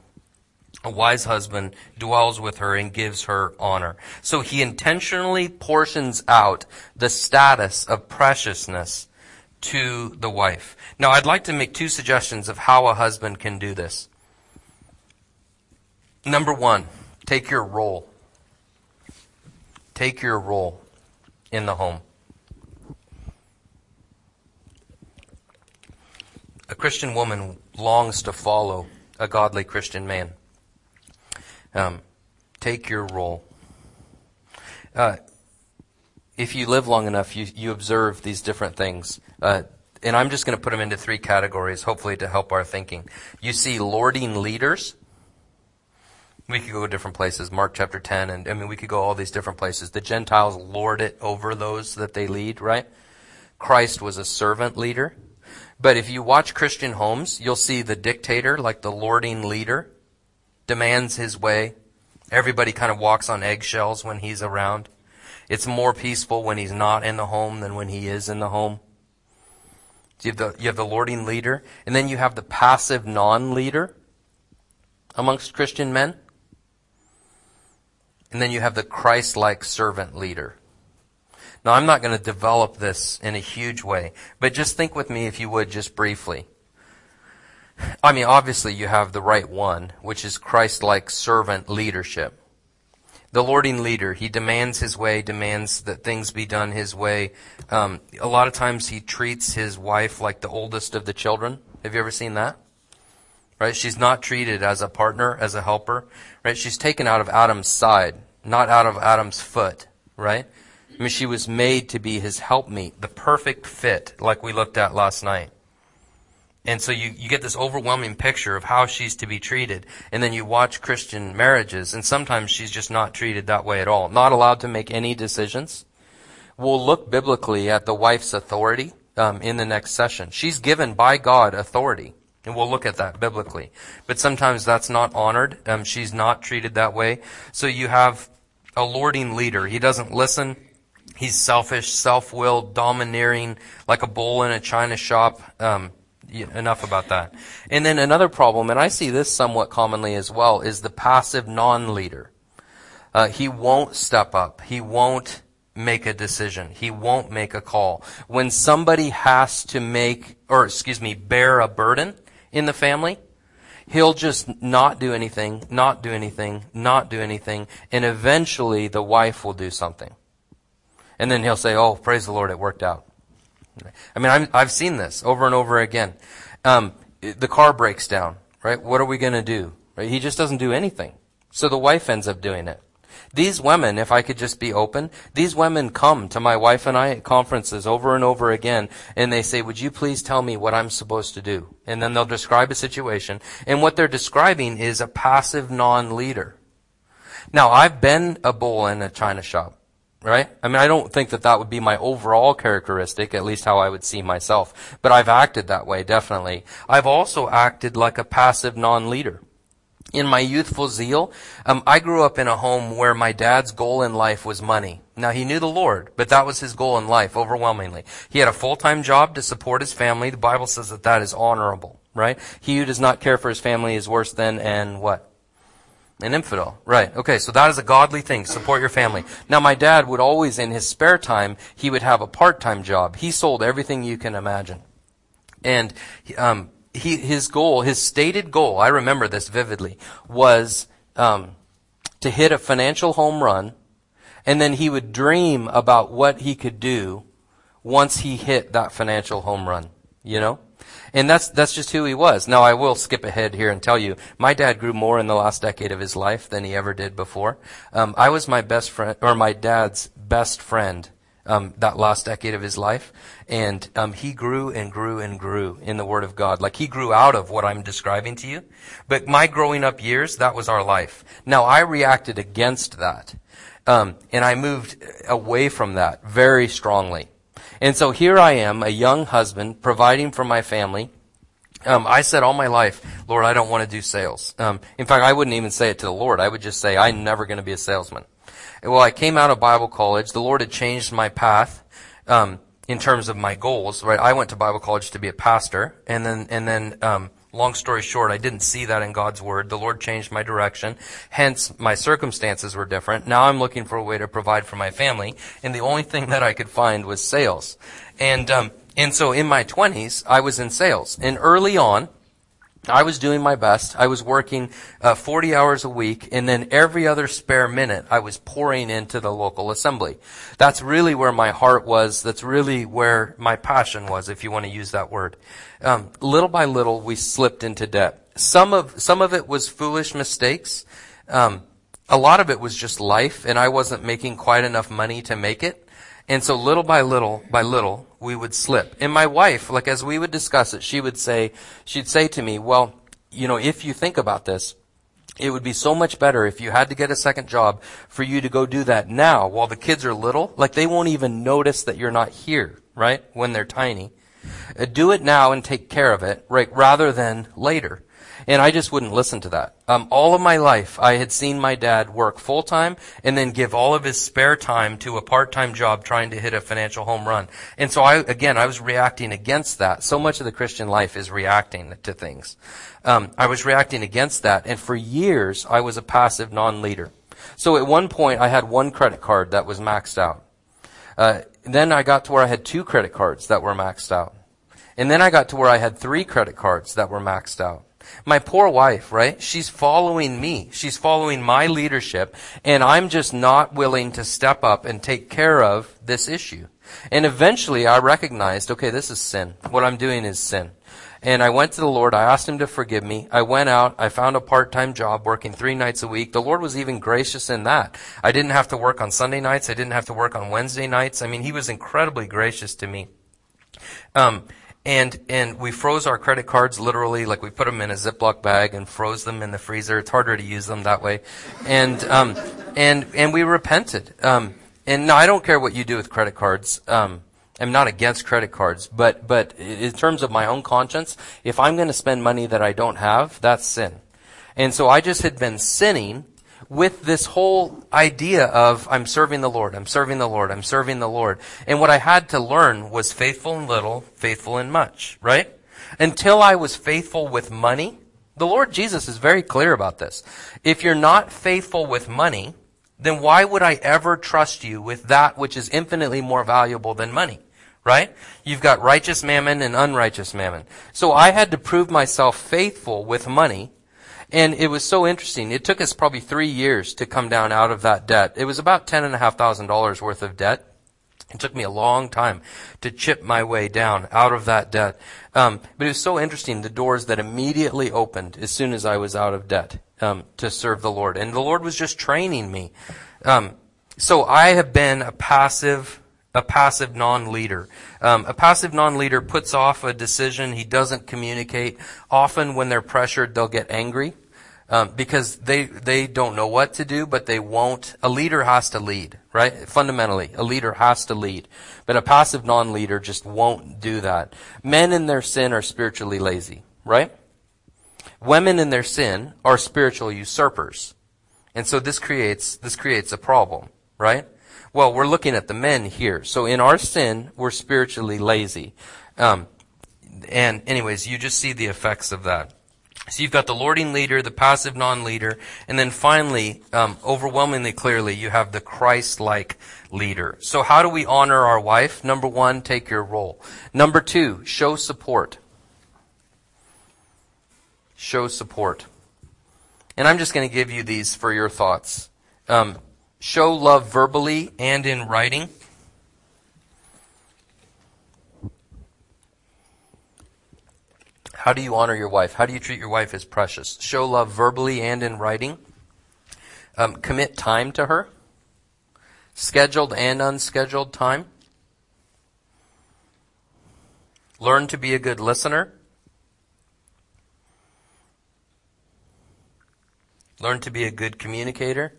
dwells with her and gives her honor. So he intentionally portions out the status of preciousness to the wife. Now, I'd like to make two suggestions of how a husband can do this. Number one, take your role. Take your role in the home. A Christian woman longs to follow a godly Christian man. Take your role. If you live long enough, you observe these different things. And I'm just going to put them into 3 categories, hopefully to help our thinking. You see lording leaders. We could go to different places, Mark chapter 10, and we could go all these different places. The Gentiles lord it over those that they lead, right? Christ was a servant leader. But if you watch Christian homes, you'll see the dictator, like the lording leader, demands his way. Everybody kind of walks on eggshells when he's around. It's more peaceful when he's not in the home than when he is in the home. You have the lording leader, and then you have the passive non-leader amongst Christian men. And then you have the Christ-like servant leader. Now, I'm not going to develop this in a huge way, but just think with me, if you would, just briefly. I mean, obviously you have the right one, which is Christ-like servant leadership. The lording leader, he demands his way, demands that things be done his way. A lot of times he treats his wife like the oldest of the children. Have you ever seen that? Right? She's not treated as a partner, as a helper. Right? She's taken out of Adam's side, not out of Adam's foot. Right? I mean, she was made to be his helpmeet, the perfect fit, like we looked at last night. And so you get this overwhelming picture of how she's to be treated. And then you watch Christian marriages, and sometimes she's just not treated that way at all. Not allowed to make any decisions. We'll look biblically at the wife's authority in the next session. She's given by God authority. And we'll look at that biblically. But sometimes that's not honored. She's not treated that way. So you have a lording leader. He doesn't listen. He's selfish, self-willed, domineering, like a bull in a china shop. Enough about that. And then another problem, and I see this somewhat commonly as well, is the passive non-leader. He won't step up. He won't make a decision. He won't make a call. When somebody has to bear a burden in the family, he'll just not do anything, not do anything, not do anything, and eventually the wife will do something. And then he'll say, "Oh, praise the Lord, it worked out." I mean, I've seen this over and over again. The car breaks down, right? What are we going to do? Right? He just doesn't do anything. So the wife ends up doing it. These women, if I could just be open, these women come to my wife and I at conferences over and over again, and they say, "Would you please tell me what I'm supposed to do?" And then they'll describe a situation, and what they're describing is a passive non-leader. Now, I've been a bull in a china shop. Right? I mean, I don't think that would be my overall characteristic, at least how I would see myself. But I've acted that way, definitely. I've also acted like a passive non-leader. In my youthful zeal, I grew up in a home where my dad's goal in life was money. Now, he knew the Lord, but that was his goal in life, overwhelmingly. He had a full-time job to support his family. The Bible says that is honorable, right? He who does not care for his family is worse than an what? An infidel. Right. Okay, so that is a godly thing. Support your family. Now, my dad would always, in his spare time, he would have a part-time job. He sold everything you can imagine. And his goal, his stated goal, I remember this vividly, was to hit a financial home run, and then he would dream about what he could do once he hit that financial home run. You know? And that's just who he was. Now, I will skip ahead here and tell you, my dad grew more in the last decade of his life than he ever did before. I was my best friend, or my dad's best friend, that last decade of his life. And he grew and grew and grew in the Word of God. Like, he grew out of what I'm describing to you. But my growing up years, that was our life. Now, I reacted against that. And I moved away from that very strongly. And so here I am, a young husband, providing for my family. I said all my life, "Lord, I don't want to do sales." In fact, I wouldn't even say it to the Lord. I would just say, "I'm never going to be a salesman." Well, I came out of Bible college. The Lord had changed my path in terms of my goals. Right? I went to Bible college to be a pastor, and then long story short, I didn't see that in God's Word. The Lord changed my direction. Hence, my circumstances were different. Now I'm looking for a way to provide for my family, and the only thing that I could find was sales. And so in my 20s, I was in sales. And early on, I was doing my best. I was working 40 hours a week, and then every other spare minute, I was pouring into the local assembly. That's really where my heart was. That's really where my passion was, if you want to use that word. Little by little, we slipped into debt. Some of it was foolish mistakes. A lot of it was just life, and I wasn't making quite enough money to make it. And so little by little, we would slip. And my wife, like as we would discuss it, she'd say to me, well, if you think about this, it would be so much better if you had to get a second job for you to go do that now while the kids are little. Like they won't even notice that you're not here, right? When they're tiny. Do it now and take care of it, right? Rather than later. And I just wouldn't listen to that. All of my life, I had seen my dad work full-time and then give all of his spare time to a part-time job trying to hit a financial home run. And so I was reacting against that. So much of the Christian life is reacting to things. I was reacting against that. And for years, I was a passive non-leader. So at one point, I had one credit card that was maxed out. Then I got to where I had 2 credit cards that were maxed out. And then I got to where I had 3 credit cards that were maxed out. My poor wife, right? She's following me. She's following my leadership, and I'm just not willing to step up and take care of this issue. And eventually I recognized, okay, this is sin. What I'm doing is sin. And I went to the Lord. I asked him to forgive me. I went out. I found a part-time job working 3 nights a week. The Lord was even gracious in that. I didn't have to work on Sunday nights. I didn't have to work on Wednesday nights. I mean, he was incredibly gracious to me. And we froze our credit cards literally, like we put them in a Ziploc bag and froze them in the freezer. It's harder to use them that way. And we repented. And no, I don't care what you do with credit cards. I'm not against credit cards, but in terms of my own conscience, if I'm going to spend money that I don't have, that's sin. And so I just had been sinning with this whole idea of I'm serving the Lord, I'm serving the Lord, I'm serving the Lord. And what I had to learn was faithful in little, faithful in much, right? Until I was faithful with money, the Lord Jesus is very clear about this. If you're not faithful with money, then why would I ever trust you with that which is infinitely more valuable than money? Right? You've got righteous mammon and unrighteous mammon. So I had to prove myself faithful with money. And it was so interesting. It took us probably 3 years to come down out of that debt. It was about $10,500 worth of debt. It took me a long time to chip my way down out of that debt. But it was so interesting, the doors that immediately opened as soon as I was out of debt to serve the Lord. And the Lord was just training me. So I have been a passive non-leader. A passive non-leader puts off a decision. He doesn't communicate. Often when they're pressured, they'll get angry because they don't know what to do, but they won't. A leader has to lead, right? Fundamentally, a leader has to lead. But a passive non-leader just won't do that. Men in their sin are spiritually lazy, right? Women in their sin are spiritual usurpers. And so this creates a problem, right? Well, we're looking at the men here. So in our sin, we're spiritually lazy. And anyways, you just see the effects of that. So you've got the lording leader, the passive non-leader, and then finally, overwhelmingly clearly, you have the Christ-like leader. So how do we honor our wife? Number 1, take your role. Number 2, show support. Show support. And I'm just going to give you these for your thoughts. Show love verbally and in writing. How do you honor your wife? How do you treat your wife as precious? Show love verbally and in writing. Commit time to her. Scheduled and unscheduled time. Learn to be a good listener. Learn to be a good communicator.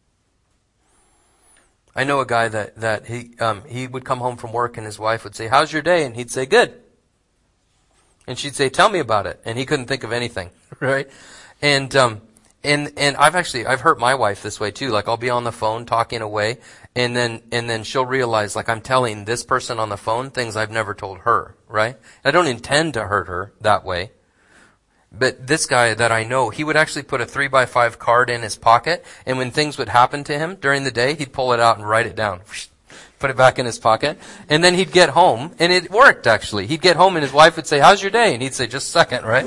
I know a guy that he would come home from work and his wife would say, "How's your day?" And he'd say, "Good." And she'd say, "Tell me about it." And he couldn't think of anything, right? And I've hurt my wife this way too. Like I'll be on the phone talking away and then she'll realize like I'm telling this person on the phone things I've never told her, right? I don't intend to hurt her that way. But this guy that I know, he would actually put a 3x5 card in his pocket, and when things would happen to him during the day, he'd pull it out and write it down. Put it back in his pocket. And then he'd get home, and it worked actually. He'd get home and his wife would say, "How's your day?" And he'd say, "Just a second," right?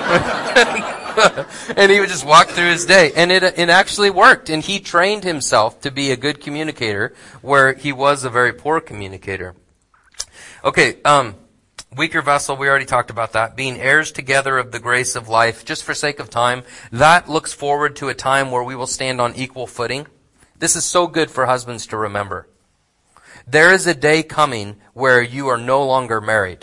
And he would just walk through his day. And it actually worked. And he trained himself to be a good communicator where he was a very poor communicator. Okay, Weaker vessel, we already talked about that. Being heirs together of the grace of life, just for sake of time. That looks forward to a time where we will stand on equal footing. This is so good for husbands to remember. There is a day coming where you are no longer married.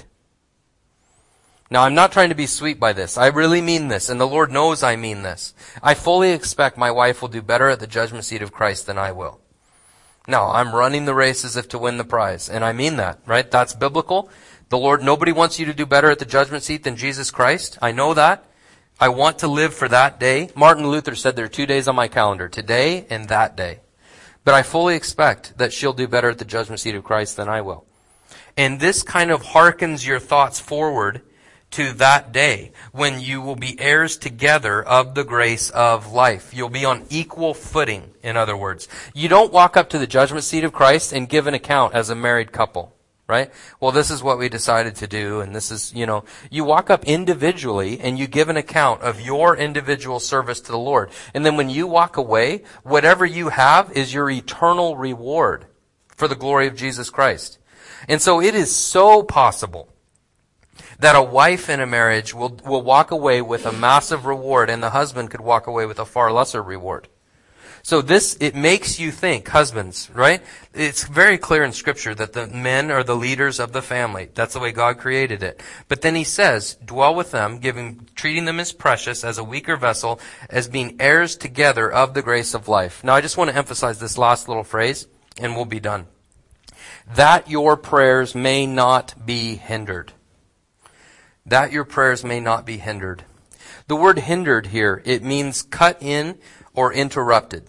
Now, I'm not trying to be sweet by this. I really mean this, and the Lord knows I mean this. I fully expect my wife will do better at the judgment seat of Christ than I will. Now, I'm running the race as if to win the prize, and I mean that, right? That's biblical. The Lord, nobody wants you to do better at the judgment seat than Jesus Christ. I know that. I want to live for that day. Martin Luther said there are 2 days on my calendar, today and that day. But I fully expect that she'll do better at the judgment seat of Christ than I will. And this kind of hearkens your thoughts forward to that day when you will be heirs together of the grace of life. You'll be on equal footing, in other words. You don't walk up to the judgment seat of Christ and give an account as a married couple, right? Well, this is what we decided to do, and this is, you walk up individually and you give an account of your individual service to the Lord. And then when you walk away, whatever you have is your eternal reward for the glory of Jesus Christ. And so it is so possible that a wife in a marriage will walk away with a massive reward, and the husband could walk away with a far lesser reward. So it makes you think, husbands, right? It's very clear in Scripture that the men are the leaders of the family. That's the way God created it. But then he says, dwell with them, treating them as precious, as a weaker vessel, as being heirs together of the grace of life. Now I just want to emphasize this last little phrase, and we'll be done. That your prayers may not be hindered. That your prayers may not be hindered. The word hindered here, it means cut in or interrupted.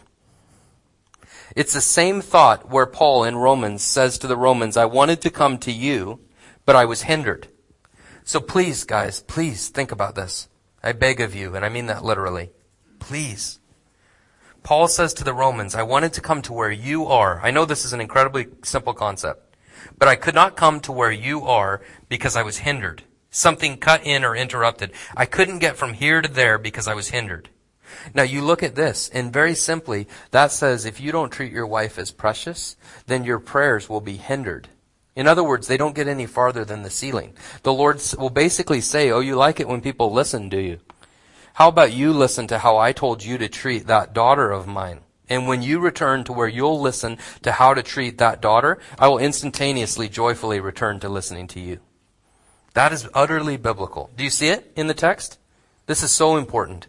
It's the same thought where Paul in Romans says to the Romans, I wanted to come to you, but I was hindered. So please, guys, please think about this. I beg of you, and I mean that literally. Please. Paul says to the Romans, I wanted to come to where you are. I know this is an incredibly simple concept, but I could not come to where you are because I was hindered. Something cut in or interrupted. I couldn't get from here to there because I was hindered. Now you look at this, and very simply, that says if you don't treat your wife as precious, then your prayers will be hindered. In other words, they don't get any farther than the ceiling. The Lord will basically say, oh, you like it when people listen, do you? How about you listen to how I told you to treat that daughter of mine? And when you return to where you'll listen to how to treat that daughter, I will instantaneously, joyfully return to listening to you. That is utterly biblical. Do you see it in the text? This is so important.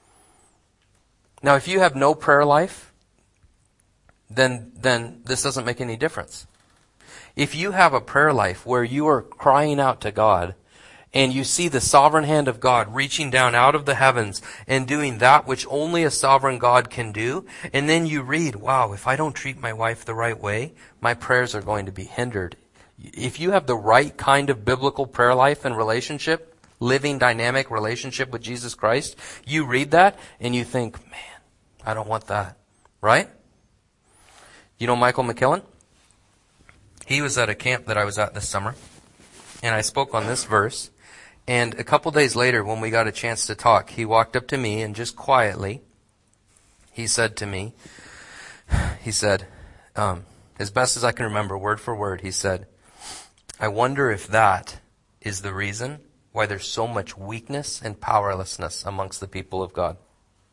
Now, if you have no prayer life, then this doesn't make any difference. If you have a prayer life where you are crying out to God, and you see the sovereign hand of God reaching down out of the heavens and doing that which only a sovereign God can do, and then you read, wow, if I don't treat my wife the right way, my prayers are going to be hindered. If you have the right kind of biblical prayer life and relationship, living dynamic relationship with Jesus Christ, you read that and you think, man, I don't want that. Right? You know Michael McKillen? He was at a camp that I was at this summer, and I spoke on this verse. And a couple days later, when we got a chance to talk, he walked up to me and just quietly, he said to me, as best as I can remember, word for word, he said, I wonder if that is the reason why there's so much weakness and powerlessness amongst the people of God.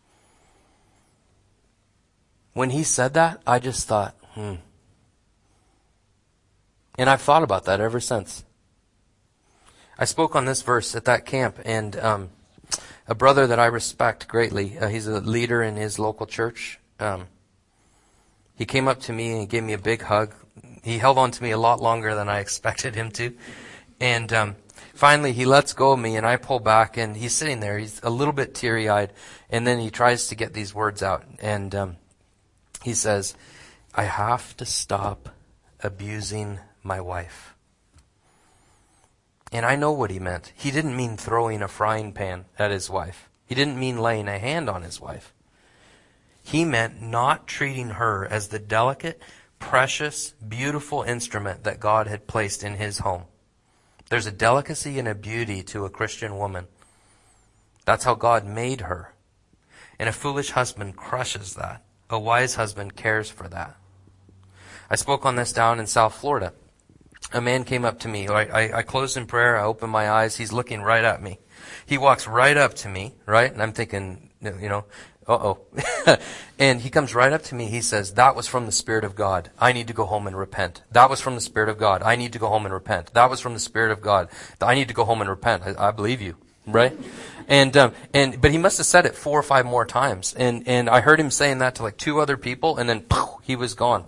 When he said that, I just thought, And I've thought about that ever since. I spoke on this verse at that camp, and a brother that I respect greatly, he's a leader in his local church, he came up to me and gave me a big hug. He held on to me a lot longer than I expected him to. And finally he lets go of me, and I pull back, and he's sitting there. He's a little bit teary-eyed, and then he tries to get these words out. And he says, I have to stop abusing my wife. And I know what he meant. He didn't mean throwing a frying pan at his wife. He didn't mean laying a hand on his wife. He meant not treating her as the delicate, precious, beautiful instrument that God had placed in his home. There's a delicacy and a beauty to a Christian woman. That's how God made her. And a foolish husband crushes that. A wise husband cares for that. I spoke on this down in South Florida. a man came up to me. I closed in prayer. I opened my eyes. He's looking right at me. He walks right up to me, right? And I'm thinking, uh-oh. And he comes right up to me. He says, that was from the Spirit of God. I need to go home and repent. That was from the Spirit of God. I need to go home and repent. That was from the Spirit of God. I need to go home and repent. I believe you, right? But he must have said it 4 or 5 more times. And I heard him saying that to like 2 other people, and then poof, he was gone.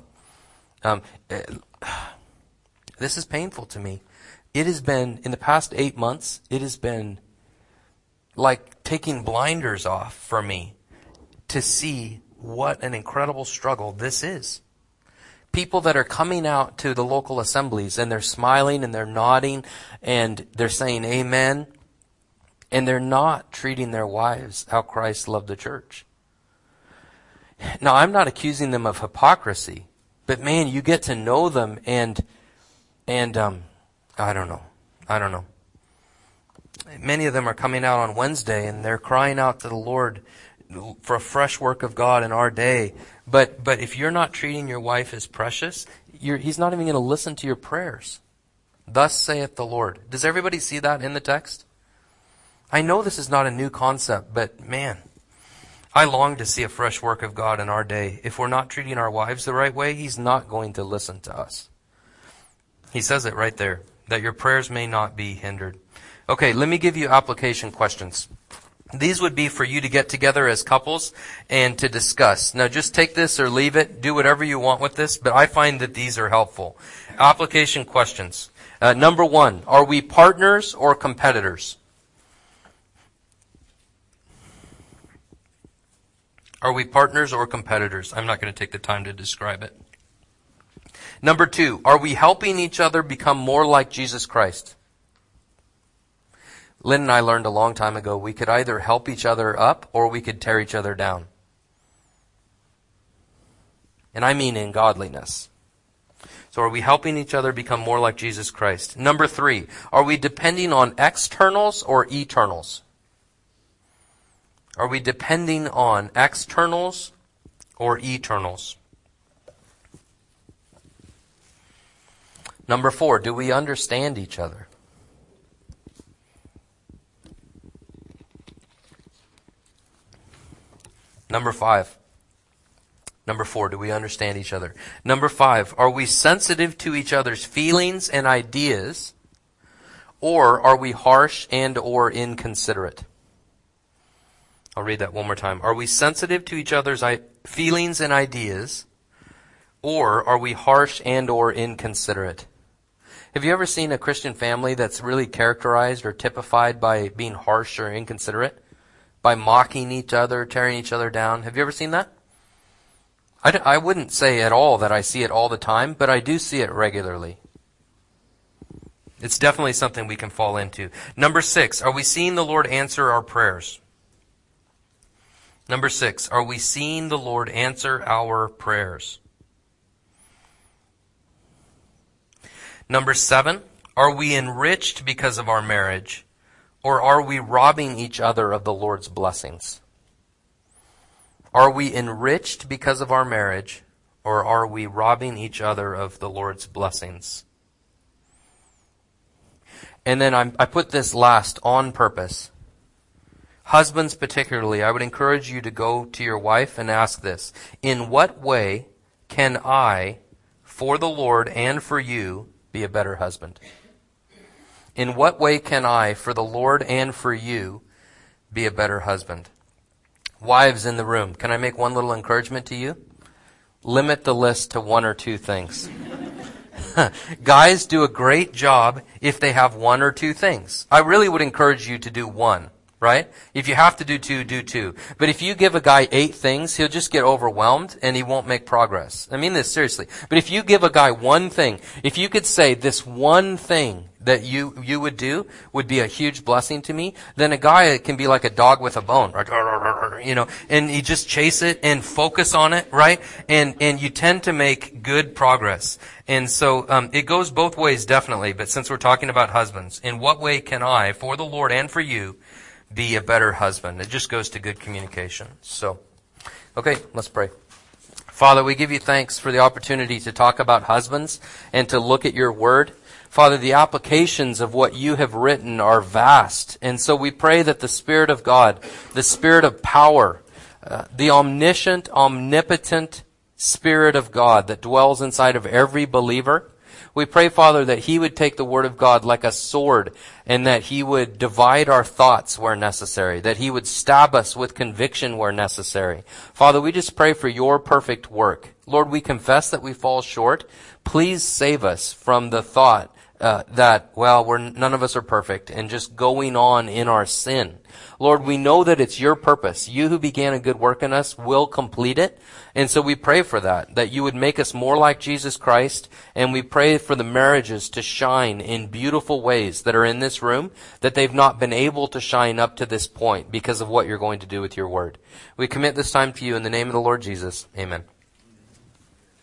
This is painful to me. It has been, in the past 8 months, it has been like taking blinders off for me to see what an incredible struggle this is. People that are coming out to the local assemblies and they're smiling and they're nodding and they're saying amen, and they're not treating their wives how Christ loved the church. Now, I'm not accusing them of hypocrisy, but man, you get to know them and I don't know. Many of them are coming out on Wednesday and they're crying out to the Lord for a fresh work of God in our day. But if you're not treating your wife as precious, He's not even going to listen to your prayers. Thus saith the Lord. Does everybody see that in the text? I know this is not a new concept, but man, I long to see a fresh work of God in our day. If we're not treating our wives the right way, He's not going to listen to us. He says it right there, that your prayers may not be hindered. Okay, let me give you application questions. These would be for you to get together as couples and to discuss. Now just take this or leave it. Do whatever you want with this, but I find that these are helpful. Application questions. Number 1, are we partners or competitors? Are we partners or competitors? I'm not going to take the time to describe it. Number 2, are we helping each other become more like Jesus Christ? Lynn and I learned a long time ago we could either help each other up or we could tear each other down. And I mean in godliness. So are we helping each other become more like Jesus Christ? Number 3, are we depending on externals or eternals? Are we depending on externals or eternals? Number 4, do we understand each other? Number 4, do we understand each other? Number 5, are we sensitive to each other's feelings and ideas, or are we harsh and or inconsiderate? I'll read that one more time. Are we sensitive to each other's feelings and ideas, or are we harsh and or inconsiderate? Have you ever seen a Christian family that's really characterized or typified by being harsh or inconsiderate? By mocking each other, tearing each other down? Have you ever seen that? I wouldn't say at all that I see it all the time, but I do see it regularly. It's definitely something we can fall into. Number 6, are we seeing the Lord answer our prayers? Number 6, are we seeing the Lord answer our prayers? Number 7, are we enriched because of our marriage, or are we robbing each other of the Lord's blessings? Are we enriched because of our marriage, or are we robbing each other of the Lord's blessings? And then I put this last on purpose. Husbands particularly, I would encourage you to go to your wife and ask this. In what way can I, for the Lord and for you, be a better husband? In what way can I, for the Lord and for you, be a better husband? Wives in the room, can I make one little encouragement to you? Limit the list to 1 or 2 things. Guys do a great job if they have 1 or 2 things. I really would encourage you to do 1. Right? If you have to do 2, do 2. But if you give a guy 8 things, he'll just get overwhelmed and he won't make progress. I mean this seriously. But if you give a guy 1 thing, if you could say this 1 thing that you would do would be a huge blessing to me, then a guy can be like a dog with a bone, and you just chase it and focus on it, right? And you tend to make good progress. And so it goes both ways definitely, but since we're talking about husbands, in what way can I, for the Lord and for you, be a better husband? It just goes to good communication. So, okay, let's pray. Father, we give you thanks for the opportunity to talk about husbands and to look at your word. Father, the applications of what you have written are vast. And so we pray that the Spirit of God, the Spirit of power, the omniscient, omnipotent Spirit of God that dwells inside of every believer, we pray, Father, that He would take the Word of God like a sword and that He would divide our thoughts where necessary, that He would stab us with conviction where necessary. Father, we just pray for your perfect work. Lord, we confess that we fall short. Please save us from the thought that, well, none of us are perfect and just going on in our sin. Lord, we know that it's your purpose. You who began a good work in us will complete it. And so we pray for that you would make us more like Jesus Christ. And we pray for the marriages to shine in beautiful ways that are in this room that they've not been able to shine up to this point because of what you're going to do with your word. We commit this time to you in the name of the Lord Jesus. Amen.